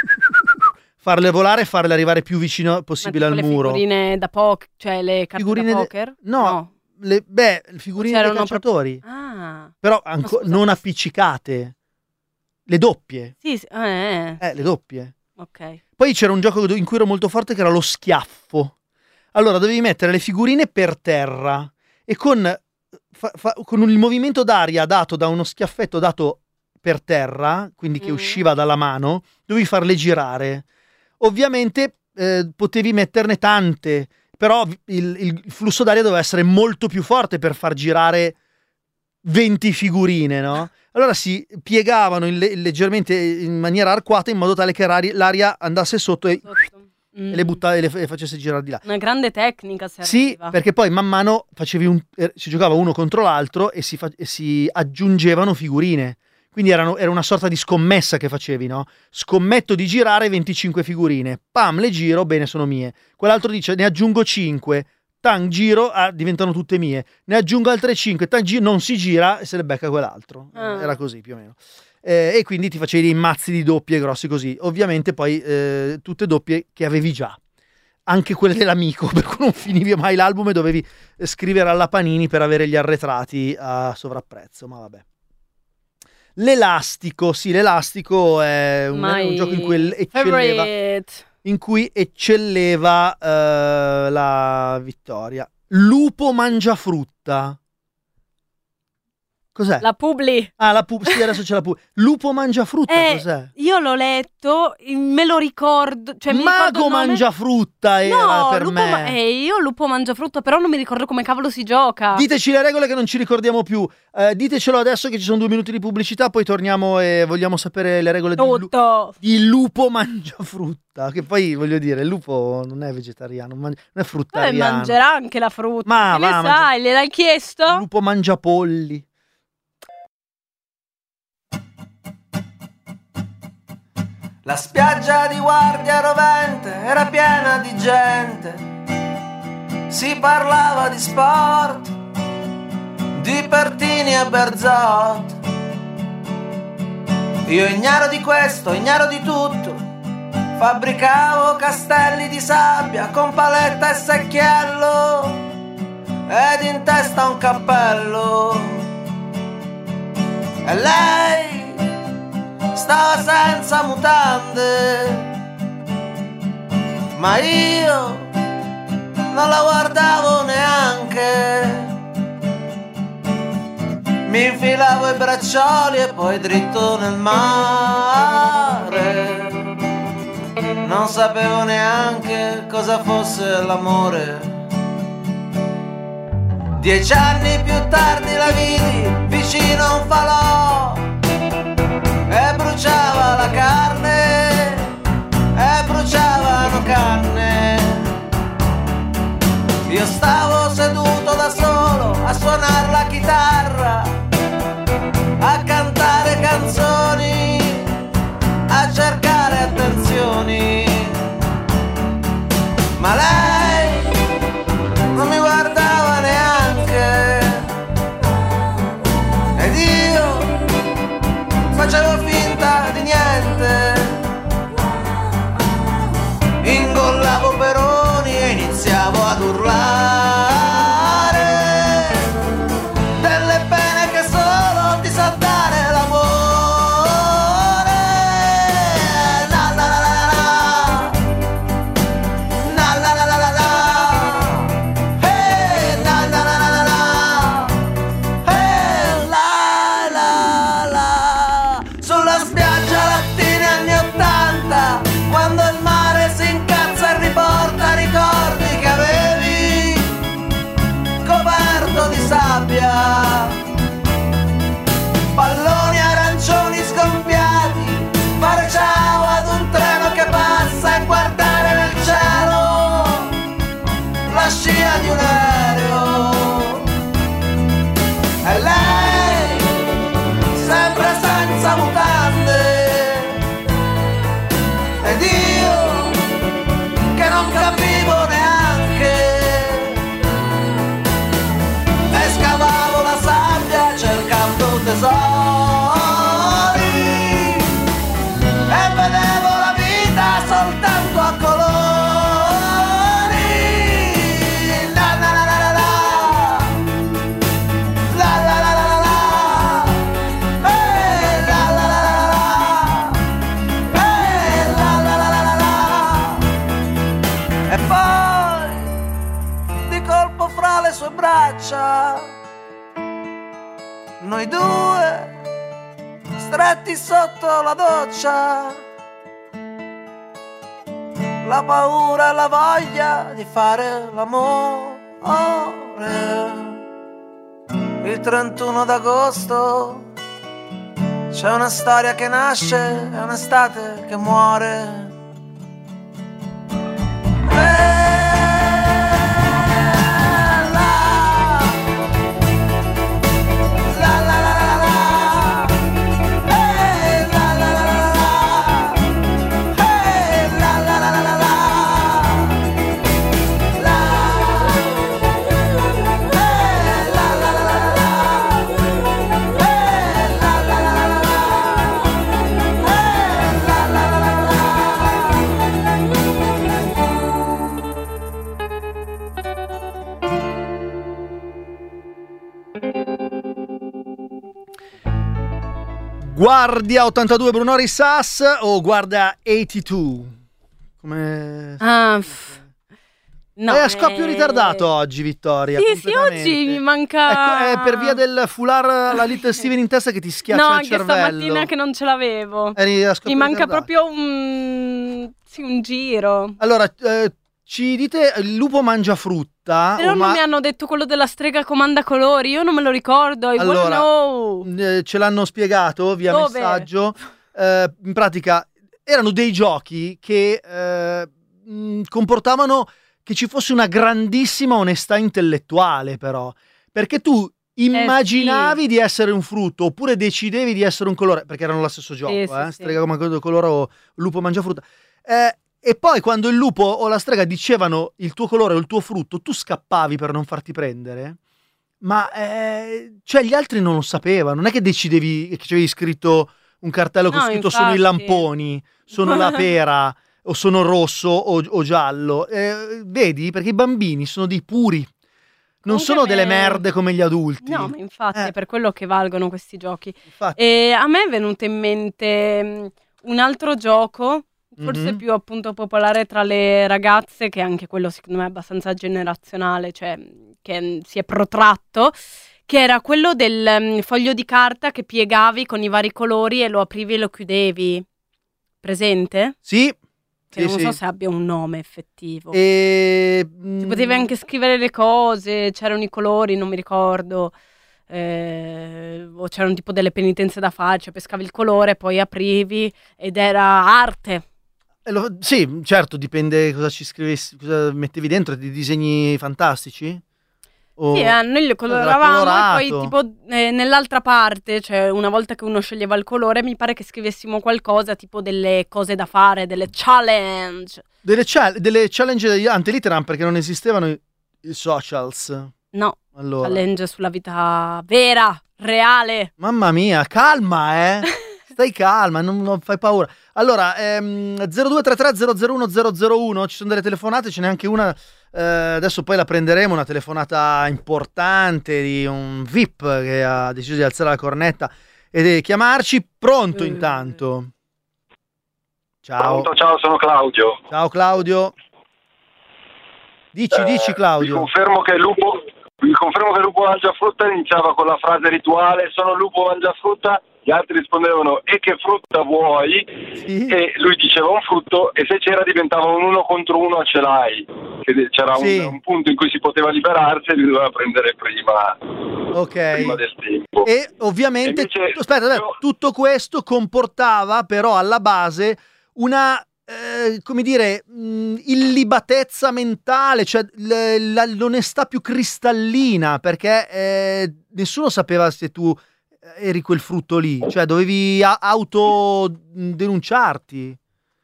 farle volare e farle arrivare più vicino possibile al le muro. Le figurine da poker, cioè le carte figurine da poker? De... No, no. Le... beh, le figurine dei calciatori. Pro... Ah. Però anco... no, non appiccicate. Le doppie. Sì, sì. Eh. eh, le doppie. Ok. Poi c'era un gioco in cui ero molto forte che era lo schiaffo. Allora, dovevi mettere le figurine per terra e con... Fa, fa, con il movimento d'aria dato da uno schiaffetto dato per terra, quindi che mm. usciva dalla mano, dovevi farle girare. Ovviamente eh, potevi metterne tante, però il, il flusso d'aria doveva essere molto più forte per far girare venti figurine, no? Allora si piegavano in le, leggermente in maniera arcuata in modo tale che l'aria andasse sotto e... sotto. Mm. e le buttavi e le, le facesse girare di là. Una grande tecnica, se sì, arriva. Perché poi man mano facevi un, eh, si giocava uno contro l'altro e si, fa, e si aggiungevano figurine. Quindi erano, era una sorta di scommessa che facevi, no? Scommetto di girare venticinque figurine. Pam, le giro, bene, sono mie. Quell'altro dice, ne aggiungo cinque. Tan, giro, ah, diventano tutte mie. Ne aggiungo altre cinque. Tan, giro, non si gira e se le becca quell'altro. Ah. Era così, più o meno. Eh, e quindi ti facevi dei mazzi di doppie grossi così. Ovviamente poi eh, tutte doppie che avevi già. Anche quelle dell'amico, per cui non finivi mai l'album e dovevi scrivere alla Panini per avere gli arretrati a sovrapprezzo, ma vabbè. L'elastico, sì, l'elastico è un, è un gioco in cui eccelleva, in cui eccelleva uh, la Vittoria. Lupo Mangiafrutta. Cos'è? La Publi. Ah, la Publi, sì, adesso c'è la Publi. Lupo Mangiafrutta, eh, cos'è? Io l'ho letto, me lo ricordo. Cioè, mi Mago Mangiafrutta era no, per lupo me. Ma- eh, io Lupo Mangiafrutta, però non mi ricordo come cavolo si gioca. Diteci le regole che non ci ricordiamo più. Eh, ditecelo adesso che ci sono due minuti di pubblicità, poi torniamo e vogliamo sapere le regole di, lu- di Lupo Mangiafrutta. Che poi, voglio dire, il lupo non è vegetariano, non è fruttariano. Eh, mangerà anche la frutta. Ma che va, ne mangia- sai, gliel'hai chiesto? Il lupo mangia polli. La spiaggia di Guardia Rovente era piena di gente, si parlava di sport, di Pertini e Berzot. Io ignaro di questo, ignaro di tutto, fabbricavo castelli di sabbia con paletta e secchiello ed in testa un cappello. E lei stava senza mutande, ma io non la guardavo neanche. Mi infilavo i braccioli e poi dritto nel mare. Non sapevo neanche cosa fosse l'amore. Dieci anni più tardi la vidi vicino a un falò e bruciava la carne, e bruciavano canne. Io stavo seduto da solo a suonare la chitarra, a cantare canzoni, a cercare attenzioni. Ma lei non mi guardava neanche ed io facevo finta di niente. Ingollavo Peroni e iniziavo ad urlare delle pene che solo ti sa dare l'amore. La la la la la, la la la la la, hey, la la la la la, hey, la la la. Sulla spiaggia lattina anni ottanta, quando il mare si incazza e riporta ricordi che avevi coperto di sabbia. Palloni arancioni scompiati, fare ciao ad un treno che passa e guardare nel cielo la scia di un aereo. E lei sempre senza mutande ed io che non capivo neanche, e scavavo la sabbia cercando tesori e vedevo la vita soltanto a colori. La la la la la la, la la la la la la, eh, la la la la la la, eh, la la la la la la. E poi di colpo fra le sue braccia noi due stretti sotto la doccia, la paura e la voglia di fare l'amore. Il trentuno d'agosto c'è una storia che nasce e un'estate che muore. Guardia ottantadue Brunori Sass o Guarda ottantadue? Come... Ah, f- no, è a scoppio eh... ritardato oggi, Vittoria. Sì, sì, oggi mi manca... Ecco, è per via del foulard la Little Steven in testa che ti schiaccia no, il anche cervello. stamattina che non ce l'avevo. Eri a scoppio mi manca ritardato. proprio un... Sì, un giro. Allora, eh, ci dite il lupo mangia frutta. Però non ma... mi hanno detto quello della strega comanda colori, io non me lo ricordo. I Allora, know. eh, ce l'hanno spiegato via Dove? messaggio. Eh, in pratica erano dei giochi che eh, mh, comportavano che ci fosse una grandissima onestà intellettuale, però, perché tu immaginavi eh, sì. di essere un frutto oppure decidevi di essere un colore, perché erano lo stesso gioco, sì, eh? sì, strega comanda colore o lupo mangia frutta. Eh, E poi quando il lupo o la strega dicevano il tuo colore o il tuo frutto, tu scappavi per non farti prendere. ma eh, cioè gli altri non lo sapevano, non è che decidevi che c'avevi scritto un cartello con No, scritto infatti. sono i lamponi, sono la pera o sono rosso o, o giallo. Eh, vedi? Perché i bambini sono dei puri, non Comunque sono me- delle merde come gli adulti. No, ma infatti Eh. è per quello che valgono questi giochi. Infatti. E a me è venuto in mente mh, un altro gioco, forse Mhm. più appunto popolare tra le ragazze, che anche quello secondo me è abbastanza generazionale, cioè che mh, si è protratto, che era quello del mh, foglio di carta che piegavi con i vari colori e lo aprivi e lo chiudevi. Presente? Sì. Che Sì, non sì. so se abbia un nome effettivo. E Si potevi anche scrivere le cose, c'erano i colori, non mi ricordo, eh, o c'erano tipo delle penitenze da fare, cioè pescavi il colore, poi aprivi ed era arte. Eh, lo- sì, certo, dipende cosa ci scrivessi, cosa mettevi dentro, di disegni fantastici? O- Sì, eh, noi lo Era coloravamo e poi colorato. tipo eh, nell'altra parte, cioè una volta che uno sceglieva il colore, mi pare che scrivessimo qualcosa tipo delle cose da fare, delle challenge. Delle, chal- delle challenge ante litteram perché non esistevano i, i socials. No, Allora. challenge sulla vita vera, reale. Mamma mia, calma, eh. Stai calma, non, non fai paura. Allora, ehm, zero due tre tre zero zero uno zero zero uno, ci sono delle telefonate, ce n'è anche una, eh, adesso poi la prenderemo, una telefonata importante di un V I P che ha deciso di alzare la cornetta e di chiamarci. Pronto intanto? Ciao. Pronto, ciao, sono Claudio. Ciao Claudio. Dici, Eh, dici Vi Claudio. confermo che il lupo, vi confermo che il lupo mangiafrutta iniziava con la frase rituale: sono il lupo mangiafrutta. Gli altri rispondevano e che frutta vuoi? E lui diceva un frutto, e se c'era diventava un uno contro uno a ce l'hai. Che c'era un, Sì. un punto in cui si poteva liberarsi e lui doveva prendere prima, Ok. prima del tempo. E ovviamente, E invece- tu- aspetta, aspetta, tutto questo comportava però alla base una, eh, come dire, mh, illibatezza mentale, cioè l- la- l'onestà più cristallina, perché eh, nessuno sapeva se tu eri quel frutto lì, cioè dovevi a- autodenunciarti.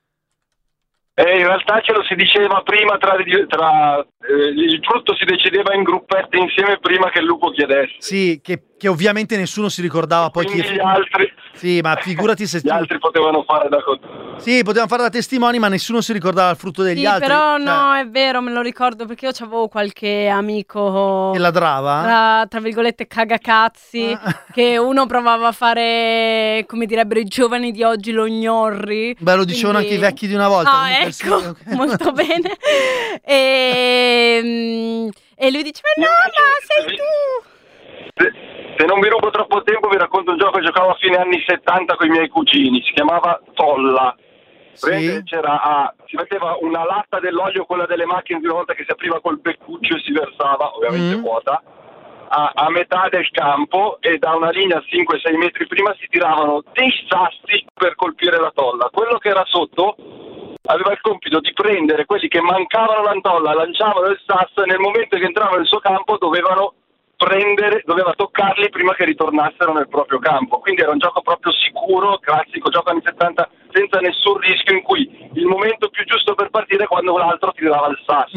E in realtà ce lo si diceva prima tra, tra eh, il frutto si decideva in gruppette insieme prima che il lupo chiedesse. Sì, che, che ovviamente nessuno si ricordava poi chi Quindi gli altri, Sì, ma figurati se gli altri potevano fare da conto. Sì, potevano fare da testimoni, ma nessuno si ricordava il frutto degli Sì, altri. però cioè, no, è vero, me lo ricordo perché io avevo qualche amico che ladrava? tra, tra virgolette cagacazzi, che uno provava a fare, come direbbero i giovani di oggi, lo gnorri. Beh, lo dicevano Quindi- anche i vecchi di una volta. Ah, comunque, ecco, sì, ok. molto bene. E, mm, e lui diceva, no, ma sei tu. Se, se non vi rubo troppo tempo vi racconto un gioco che giocavo a fine anni settanta con i miei cugini, si chiamava Tolla. Praticamente C'era, ah, si metteva una latta dell'olio, quella delle macchine, di una volta che si apriva col beccuccio e si versava, ovviamente Mm. vuota, a, a metà del campo, e da una linea cinque sei metri prima si tiravano dei sassi per colpire la tolla. Quello che era sotto aveva il compito di prendere quelli che mancavano la tolla, lanciavano il sasso e nel momento che entravano nel suo campo dovevano prendere, doveva toccarli prima che ritornassero nel proprio campo. Quindi era un gioco proprio sicuro, classico gioco anni settanta, senza nessun rischio, in cui il momento più giusto per partire è quando l'altro tirava il sasso.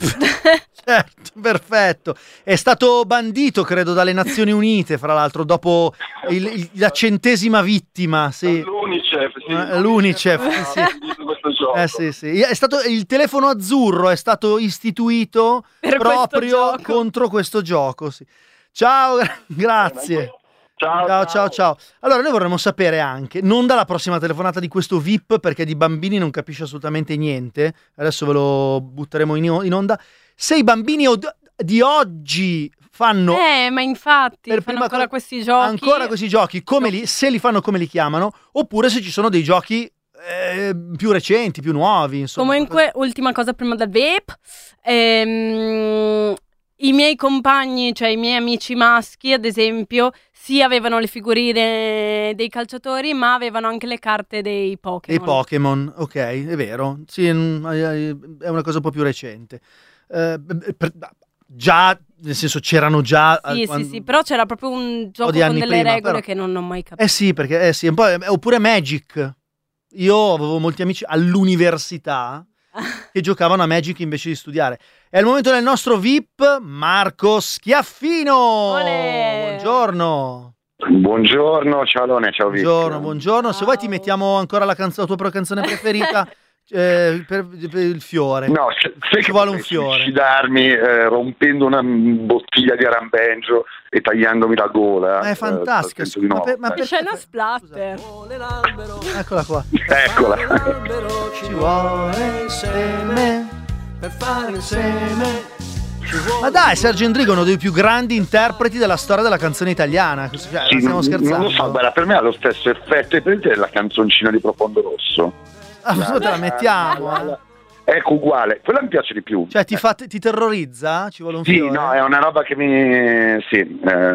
Certo, perfetto. È stato bandito, credo, dalle Nazioni Unite, fra l'altro, dopo il- il- la centesima vittima. Sì. L'Unicef, sì. Eh, L'Unicef, Ha sì. bandito questo gioco. Eh, sì, sì. È stato, il telefono azzurro è stato istituito Per questo proprio gioco. contro questo gioco. Sì. Ciao, gra- grazie. Ciao, ciao, ciao, ciao. Allora, noi vorremmo sapere anche, non dalla prossima telefonata di questo V I P, perché di bambini non capisce assolutamente niente, adesso ve lo butteremo in, in onda, se i bambini od- di oggi fanno Eh, ma infatti, Per fanno prima ancora co- questi giochi. ancora questi giochi, come li, se li fanno come li chiamano, oppure se ci sono dei giochi eh, più recenti, più nuovi, insomma. Comunque, ultima cosa prima del V I P. Ehm, I miei compagni, cioè i miei amici maschi, ad esempio, sì, avevano le figurine dei calciatori, ma avevano anche le carte dei Pokémon. Dei Pokémon, ok, è vero. Sì, mm, è una cosa un po' più recente. Eh, per- già, nel senso, c'erano già... Sì, eh, sì, quando- sì, però c'era proprio un gioco di con anni delle prima, regole però. che non ho mai capito. Eh sì, perché eh sì, un po', oppure Magic. Io avevo molti amici all'università che giocavano a Magic invece di studiare. È il momento del nostro V I P, Marco Schiaffino. Olè. Buongiorno. Buongiorno, ciao Alone, ciao Vic. Buongiorno, buongiorno. Se vuoi ti mettiamo ancora la, canzo- la tua propria canzone preferita. Eh, per, per il fiore. No, se, se ci vuole un fiore. Suicidarmi eh, rompendo una bottiglia di Arambengio e tagliandomi la gola. Ma è fantastica. Eh, ma per, ma per... C'è una splatter. Eccola qua. Eccola. Ci vuole insieme per fare insieme. Ma dai, Sergio Endrigo è uno dei più grandi interpreti della storia della canzone italiana. Cioè, sì, stiamo scherzando. Non lo so, guarda, per me ha lo stesso effetto della canzoncina di Profondo Rosso. Ah, te la mettiamo. Eh. Ecco, uguale. Quella mi piace di più. Cioè, ti, fa, ti terrorizza? Ci vuole un Sì, fiore? no, è una roba che mi, sì, eh,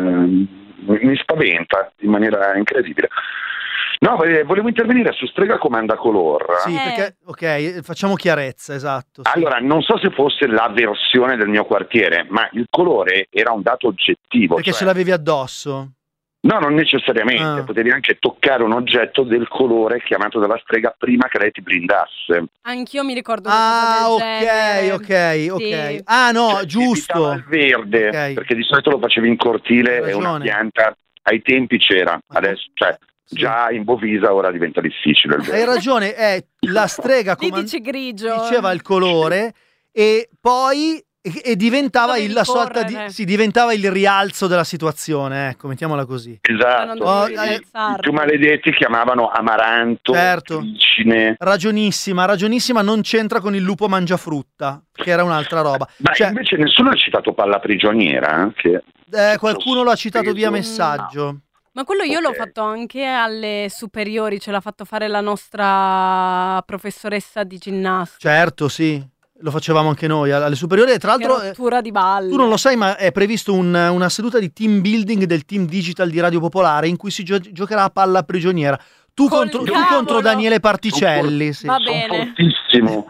mi spaventa in maniera incredibile. No, volevo intervenire su Strega Comanda Color. Sì, perché, ok, facciamo chiarezza, esatto. Sì. Allora, non so se fosse la versione del mio quartiere, ma il colore era un dato oggettivo. Perché cioè... ce l'avevi addosso? No, non necessariamente, ah. potevi anche toccare un oggetto del colore chiamato dalla strega prima che lei ti blindasse. Anch'io mi ricordo una Ah, cosa ok, del genere. ok, ok. Sì. Ah, no, Cioè, giusto. Il verde, okay. Perché di solito lo facevi in cortile e una pianta ai tempi c'era, adesso, cioè, sì. Già in Bovisa ora diventa difficile. Il Hai ragione, è la strega come dice grigio. Diceva il colore e poi e, e diventava il, la sorta di, sì, diventava il rialzo della situazione, ecco, mettiamola così. Esatto. Oh, I, I più maledetti chiamavano amaranto, certo. Vicine. Ragionissima, ragionissima, non c'entra con il lupo mangiafrutta, che era un'altra roba. Ma cioè, invece nessuno ha citato Palla Prigioniera, che eh, qualcuno lo ha citato via messaggio. No. Ma quello io okay. l'ho fatto anche alle superiori, ce l'ha fatto fare la nostra professoressa di ginnastica. Certo, sì, lo facevamo anche noi alle superiori. E tra l'altro, che rottura di balle. Tu non lo sai, ma è previsto un, una seduta di team building del team digital di Radio Popolare in cui si gio- giocherà a palla prigioniera. Tu, contro, tu contro Daniele Particelli. Sì. Va bene. Fortissimo.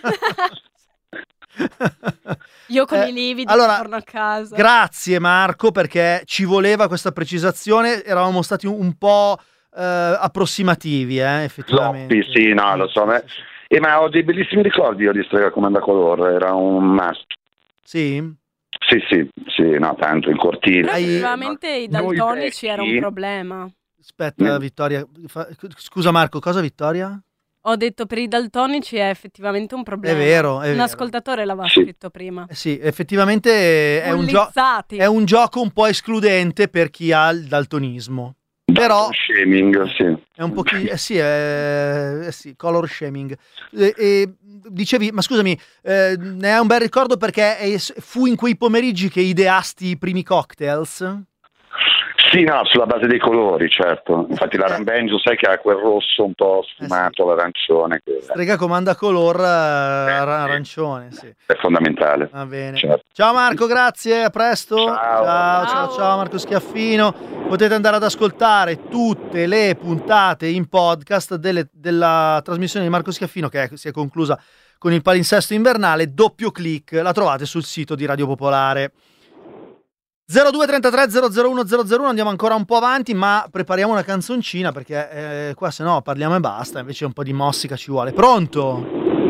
Io con eh, i lividi allora, torno a casa. Grazie Marco, perché ci voleva questa precisazione. Eravamo stati un, un po' eh, approssimativi, eh, effettivamente. Loppi, sì, no, lo so. Eh. Eh, ma ho dei bellissimi ricordi io di Strega Comanda Color, era un must. Sì? Sì, sì, sì, no, tanto in cortile. Però effettivamente i daltonici era un problema. Aspetta, mm. Vittoria. Scusa Marco, cosa Vittoria? Ho detto per i daltonici è effettivamente un problema. È vero, è un vero. ascoltatore l'aveva sì. scritto prima. Eh sì, effettivamente è un, gio- è un gioco un po' escludente per chi ha il daltonismo. Però shaming, sì. È un pochino eh sì, è, eh sì, color shaming. E, e dicevi, ma scusami, eh, ne hai un bel ricordo perché è, fu in quei pomeriggi che ideasti i primi cocktails? Sì, no, sulla base dei colori, certo. Infatti l'Arambengio, sai che ha quel rosso un po' sfumato, eh sì. L'arancione. Che... Strega Comanda Color eh, arancione, sì. È fondamentale. Va bene. Certo. Ciao Marco, grazie, a presto. Ciao. Ciao, ciao, ciao Marco Schiaffino. Potete andare ad ascoltare tutte le puntate in podcast delle, della trasmissione di Marco Schiaffino, che è, si è conclusa con il palinsesto invernale. Doppio clic, la trovate sul sito di Radio Popolare. zero due trentatré zero zero uno zero zero uno, andiamo ancora un po' avanti, ma prepariamo una canzoncina perché eh, qua se no parliamo e basta, invece un po' di mossica ci vuole. Pronto?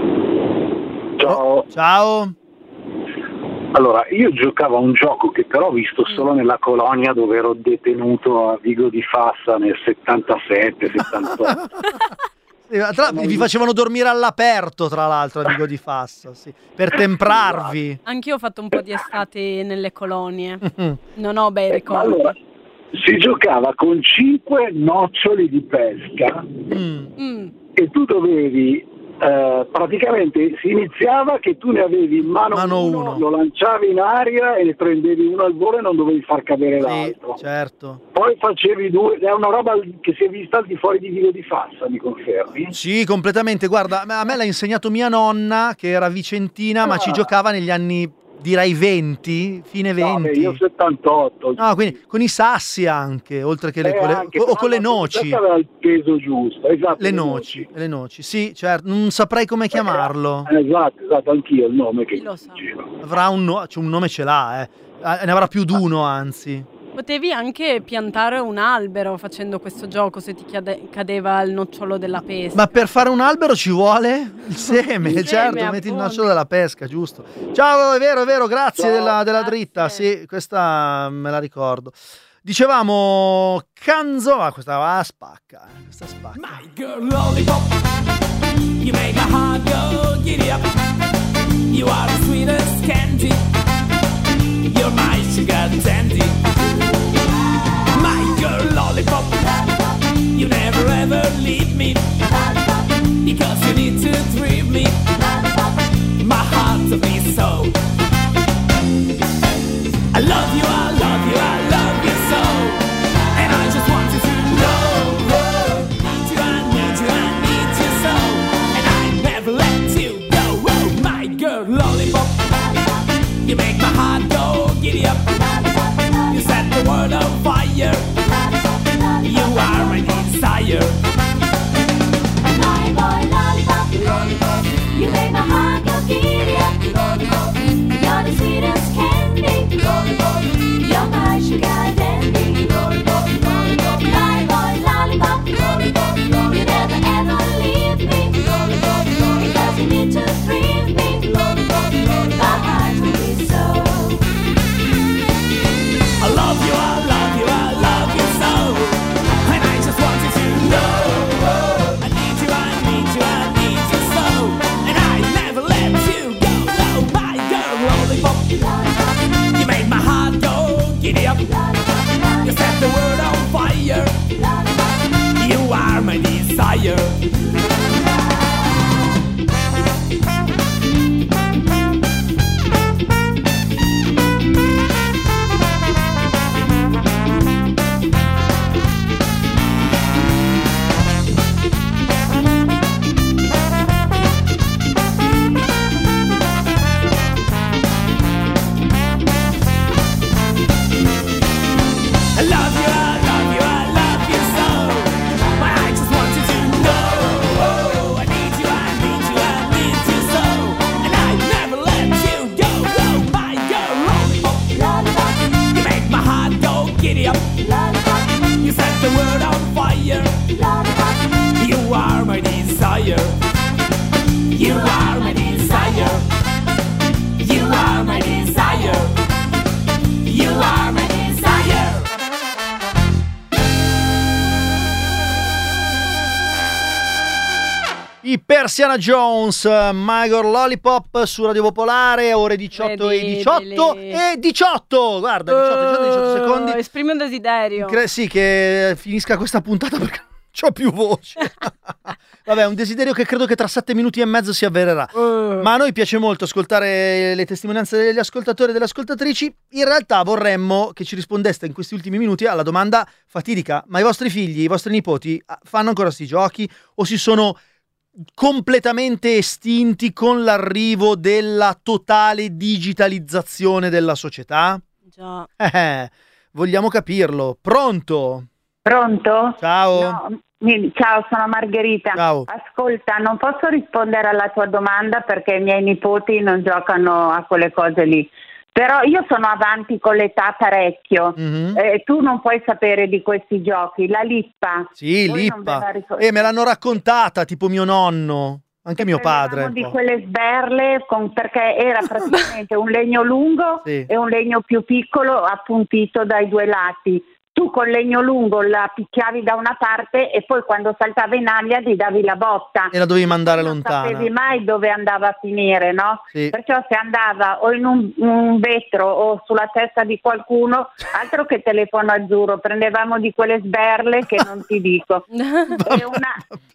Ciao. Ciao. Allora, io giocavo a un gioco che però ho visto solo nella colonia dove ero detenuto a Vigo di Fassa nel settantasette settantotto. Tra, vi facevano dormire all'aperto, tra l'altro, a Vigo di Fassa, sì, per temprarvi. Anch'io ho fatto un po' di estate nelle colonie. Non ho bei ricordi. Allora, si giocava con cinque noccioli di pesca mm. Mm. e tu dovevi eh, praticamente si iniziava che tu ne avevi in mano, mano uno, uno, lo lanciavi in aria e ne prendevi uno al volo e non dovevi far cadere sì, l'altro. Certo. Poi facevi due, è una roba che si è vista al di fuori di Vigo di Fassa, mi confermi? Sì, completamente. Guarda, a me l'ha insegnato mia nonna, che era vicentina, ah. ma ci giocava negli anni, direi venti, fine venti. No, beh, io settantotto. No, quindi con i sassi anche, oltre che le, eh, con le, anche, o con le noci. Aveva il peso giusto, esatto. Le noci, noci, le noci, sì, certo. Non saprei come chiamarlo. Eh, esatto, esatto, anch'io il nome che lo so. Avrà un, no- cioè un nome ce l'ha, eh. Ne avrà più d'uno, anzi. Potevi anche piantare un albero facendo questo gioco se ti cade- cadeva il nocciolo della pesca. Ma per fare un albero ci vuole il seme, Il certo, seme, metti il appunto. nocciolo della pesca, giusto. Ciao, è vero, è vero, grazie Ciao, della, della grazie. dritta, sì, questa me la ricordo. Dicevamo canzo, ma questa va spacca, eh, questa spacca. My girl lollipop, you make my heart go giddy up. You are the sweetest candy, you're my sugar dandy. My girl lollipop, you never ever leave me, because you need to treat me, my heart to be so. I love you, I love you, I love you so, and I just want you to know, need you, I need you, I need you so, and I never let you go. Oh, my girl lollipop, you make my heart go giddy up. You set the world on fire, you are my desire. My boy lollipop, lollipop, you make my heart go giddy up. Lollipop, you're the sweetest candy. Lollipop, you're my sugar dandy. Lollipop, lollipop, my boy lollipop, lollipop, lollipop, you never ever leave me. Lollipop, lollipop, because you need to free me. Lollipop, lollipop, my heart will be so. I love you, I love you, I love you so, and I just want you to know, I need you, I need you, I need you so, and I never let you go. Oh, my girl lollipop, you make my heart go giddy up. You set the world on fire, you are my desire. I love you, I love you, I love you so, but I just want you to know, I need you, I need you, I need you so, and I never let you go. Oh, my girl lollipop, you make my heart go giddy up. You set the world on fire, you are my desire. You are my desire. You are my desire. You are my desire. I Persiana Jones, My Girl Lollipop su Radio Popolare, ore diciotto e diciotto e diciotto, guarda, diciotto, diciotto, diciotto secondi. Esprime un desiderio. Cre- sì, che finisca questa puntata perché non c'ho più voce. Vabbè, un desiderio che credo che tra sette minuti e mezzo si avvererà. Uh. Ma a noi piace molto ascoltare le testimonianze degli ascoltatori e delle ascoltatrici. In realtà vorremmo che ci rispondeste in questi ultimi minuti alla domanda fatidica: ma i vostri figli, i vostri nipoti fanno ancora sti giochi o si sono completamente estinti con l'arrivo della totale digitalizzazione della società? Già. Eh, vogliamo capirlo. Pronto? Pronto? Ciao. No, mi- ciao, sono Margherita. Ciao. Ascolta, non posso rispondere alla tua domanda perché i miei nipoti non giocano a quelle cose lì. Però io sono avanti con l'età parecchio. Mhm. Eh, tu non puoi sapere di questi giochi. La lippa. Sì, Voi non ve la Lippa. ricor- E me l'hanno raccontata, tipo mio nonno, anche mio padre. un di po'. quelle sberle con- perché era praticamente un legno lungo Sì. e un legno più piccolo appuntito dai due lati. Tu col legno lungo la picchiavi da una parte e poi quando saltava in aria gli davi la botta. E la dovevi mandare Non lontana. sapevi mai dove andava a finire, no? Sì. Perciò se andava o in un, un vetro o sulla testa di qualcuno, altro che telefono azzurro, prendevamo di quelle sberle che non ti dico. E, una-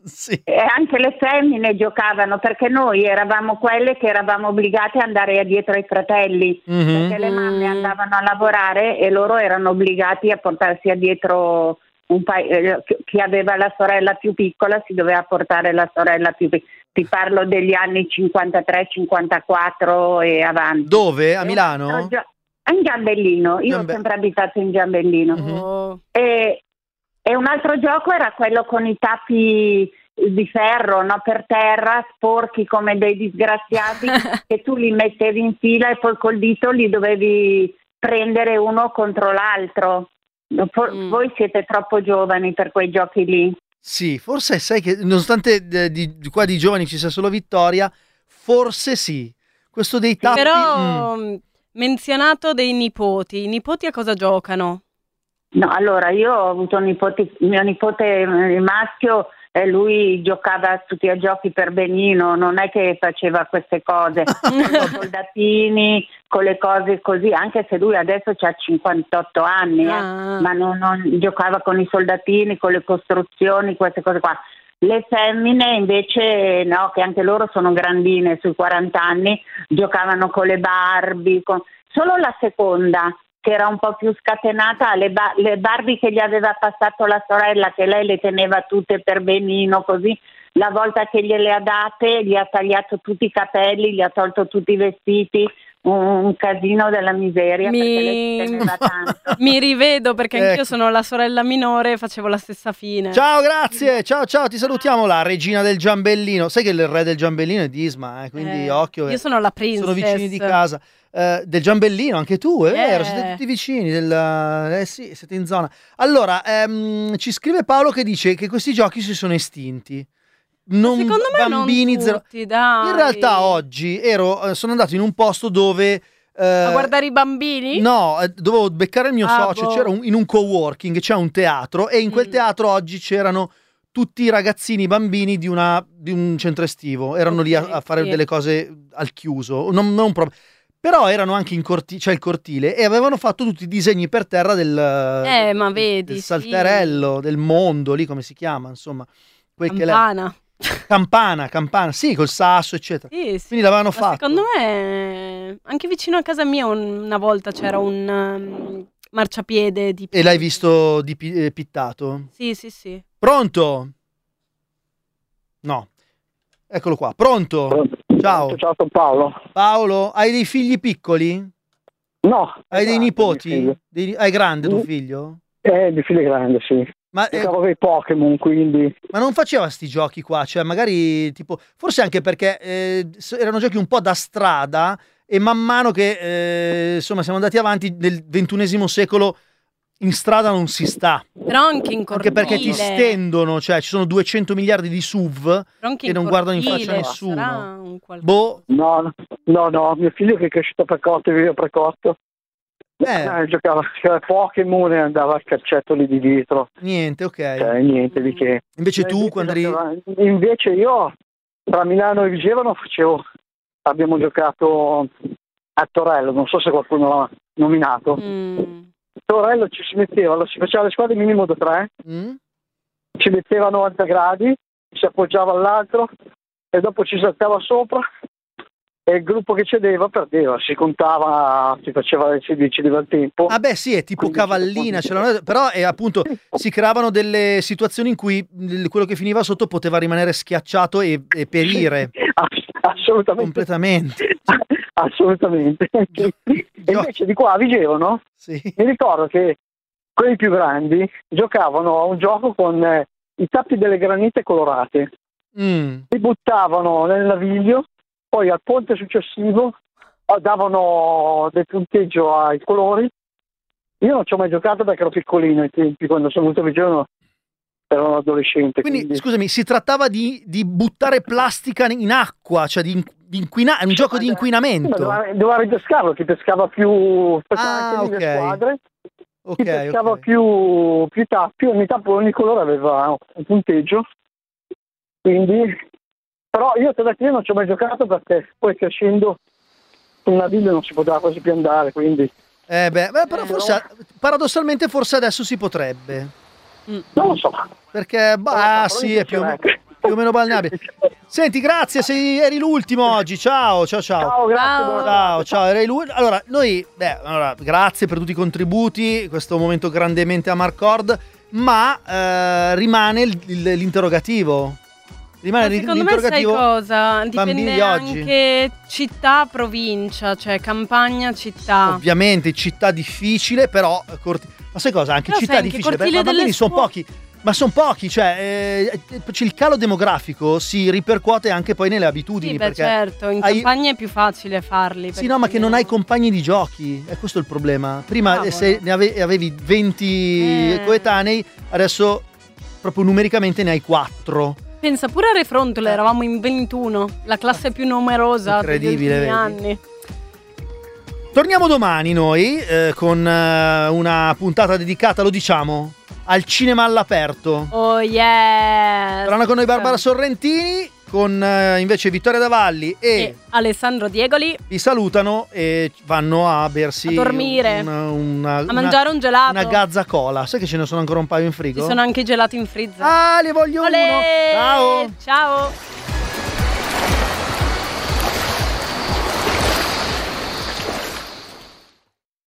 e anche le femmine giocavano perché noi eravamo quelle che eravamo obbligate ad andare dietro ai fratelli, Mhm. perché le mamme andavano a lavorare e loro erano obbligati a portarsi dietro un pa- eh, chi aveva la sorella più piccola si doveva portare la sorella più piccola. Ti parlo degli anni cinquantatré cinquantaquattro e avanti. Dove? A E un Milano? altro gio- in Giambellino, io Giambe- ho sempre abitato in Giambellino. Oh. E, e un altro gioco era quello con i tappi di ferro, no, per terra, sporchi come dei disgraziati, che tu li mettevi in fila e poi col dito li dovevi prendere uno contro l'altro. For- Mm. Voi siete troppo giovani per quei giochi lì. Sì, forse sai che nonostante eh, di, di qua di giovani ci sia solo Vittoria, forse sì. Questo dei tappi... Però mm. mh, menzionato dei nipoti. I nipoti a cosa giocano? No, allora io ho avuto nipoti, mio nipote eh, maschio e lui giocava tutti a giochi per benino, non è che faceva queste cose con i soldatini, con le cose così, anche se lui adesso ha cinquantotto anni, eh, Ah. ma non, non giocava con i soldatini, con le costruzioni, queste cose qua. Le femmine invece no, che anche loro sono grandine, sui quaranta anni, giocavano con le Barbie, con... solo la seconda che era un po' più scatenata, le, ba- le Barbie che gli aveva passato la sorella, che lei le teneva tutte per benino, così, la volta che gliele ha date, gli ha tagliato tutti i capelli, gli ha tolto tutti i vestiti, un, un casino della miseria, Mi- perché lei ci teneva tanto. Mi rivedo perché anch'io Ecco. sono la sorella minore e facevo la stessa fine. Ciao, grazie, ciao ciao, ti salutiamo, la regina del giambellino. Sai che il re del giambellino è Disma, eh, quindi Eh, occhio. Io eh. sono la princess. Sono vicini di casa. Eh, del giambellino, anche tu, è vero, Eh. siete tutti vicini. Del, eh sì, siete in zona. Allora, ehm, ci scrive Paolo che dice che questi giochi si sono estinti. Non Secondo me bambini non zero. tutti, dai. In realtà oggi ero, eh, sono andato in un posto dove... eh, A guardare i bambini? No, eh, dovevo beccare il mio Ah, socio, boh. c'era un- in un coworking, c'è un teatro e in quel Mm. teatro oggi c'erano tutti i ragazzini, i bambini di, una, di un centro estivo, erano lì a, a fare sì. delle cose al chiuso, non, non pro- però erano anche in cortile, cioè il cortile, e avevano fatto tutti i disegni per terra del, Eh, ma vedi, del sì. salterello, del mondo, lì come si chiama, insomma. Quel che l'è. Campana. Campana, campana, sì, col sasso, eccetera. Sì, sì. Quindi l'avevano Ma fatto. secondo me anche vicino a casa mia un- una volta c'era un um, marciapiede di... E l'hai visto dipi- eh, pittato? Sì, sì, sì. Pronto? No. Eccolo qua. Pronto? Ciao. Ciao, sono Paolo. Paolo, hai dei figli piccoli? No. Hai dei grande, nipoti? mio figlio. Dei- ah, è grande tuo Mm. figlio? Eh, mio figlio è grande, sì. Ma, eh, Giocavo ai Pokémon, quindi... ma non faceva sti giochi qua? Cioè, magari tipo... Forse anche perché eh, s- erano giochi un po' da strada e man mano che eh, insomma siamo andati avanti nel ventunesimo secolo in strada non si sta. Però anche in cortile. Anche perché ti stendono, cioè ci sono duecento miliardi di S U V Però anche che in non guardano in faccia cortile a sarà nessuno. un qualcosa. Boh, No, no, no, mio figlio che è cresciuto precoce, vive precoce. eh, Eh, giocava giocava a Pokémon e andava al calcetto lì di dietro. niente, ok. Cioè, niente di che. Invece Eh, tu quando eri... giocava- Invece io, tra Milano e Vigevano, facevo... Abbiamo giocato a Torello, non so se qualcuno l'ha nominato. Mm. Torello ci si metteva, allora si faceva le squadre minimo da tre, Mm? ci metteva a novanta gradi, si appoggiava all'altro e dopo ci saltava sopra e il gruppo che cedeva perdeva, si contava, si faceva, si decideva il tempo. Ah beh sì, è tipo Quindi cavallina, ci- ce l'hanno detto, però è appunto si creavano delle situazioni in cui il- quello che finiva sotto poteva rimanere schiacciato e, e perire Assolutamente. completamente. Assolutamente. E invece di qua a Vigevano, Sì. mi ricordo che quelli più grandi giocavano a un gioco con eh, i tappi delle granite colorate. Mm. Li buttavano nel naviglio, poi al ponte successivo eh, davano del punteggio ai colori. Io non ci ho mai giocato perché ero piccolino ai tempi, quando sono venuto a Vigevano ero un adolescente. Quindi, quindi- scusami, si trattava di, di buttare plastica in acqua, cioè di, in- di inquinare, è un gioco di Ma inquinamento. doveva, doveva ripescarlo, chi pescava più faceva Ah, anche lì le ok. squadre, Ok, chi pescava ok. più, più tappi, ogni tappo, ogni colore aveva un punteggio. Quindi, però io te la io non ci ho mai giocato perché poi crescendo sul naviglio non si poteva quasi più andare, quindi Eh beh, beh, però forse, paradossalmente forse adesso si potrebbe. non lo so. Perché, bah, però sì, mi è più o, meno, piacerebbe. più o meno balneabile. Senti, grazie, sei, eri l'ultimo oggi. Ciao, ciao, ciao. Ciao, grazie. buona Ciao, ciao, eri lui. Allora, noi, beh, allora, grazie per tutti i contributi, questo momento grandemente a Marcord, ma eh, rimane il- il- l'interrogativo. Rimane Ma l'in- secondo me sai l'interrogativo. cosa? bambini Dipende di oggi. anche città, provincia, cioè campagna, città. Ovviamente città difficile, però corti- ma sai cosa? Anche Però città sai, anche difficile, cortile perché i bambini delle sono scuole- pochi. Ma sono pochi, cioè eh, il calo demografico si ripercuote anche poi nelle abitudini. Sì, beh, perché certo, in hai... campagna è più facile farli. Sì, no, ma che non hai compagni di giochi, è questo il problema. Prima Ah, se ne ave- avevi venti Eh. coetanei, adesso proprio numericamente ne hai quattro. Pensa pure a Re Frontola, eravamo in ventuno, la classe più numerosa degli Incredibile, ultimi vedi? anni. Torniamo domani noi eh, con eh, una puntata dedicata, lo diciamo, al cinema all'aperto. Oh yeah! Saranno con noi Barbara Sorrentini, con eh, invece Vittoria Davalli e, E Alessandro Diegoli vi salutano e vanno a bersi a dormire, una, una, a mangiare un gelato. una gazza cola. Sai che ce ne sono ancora un paio in frigo? Ci sono anche i gelati in freezer. Ah, ne voglio Olè! uno. Ciao. Ciao.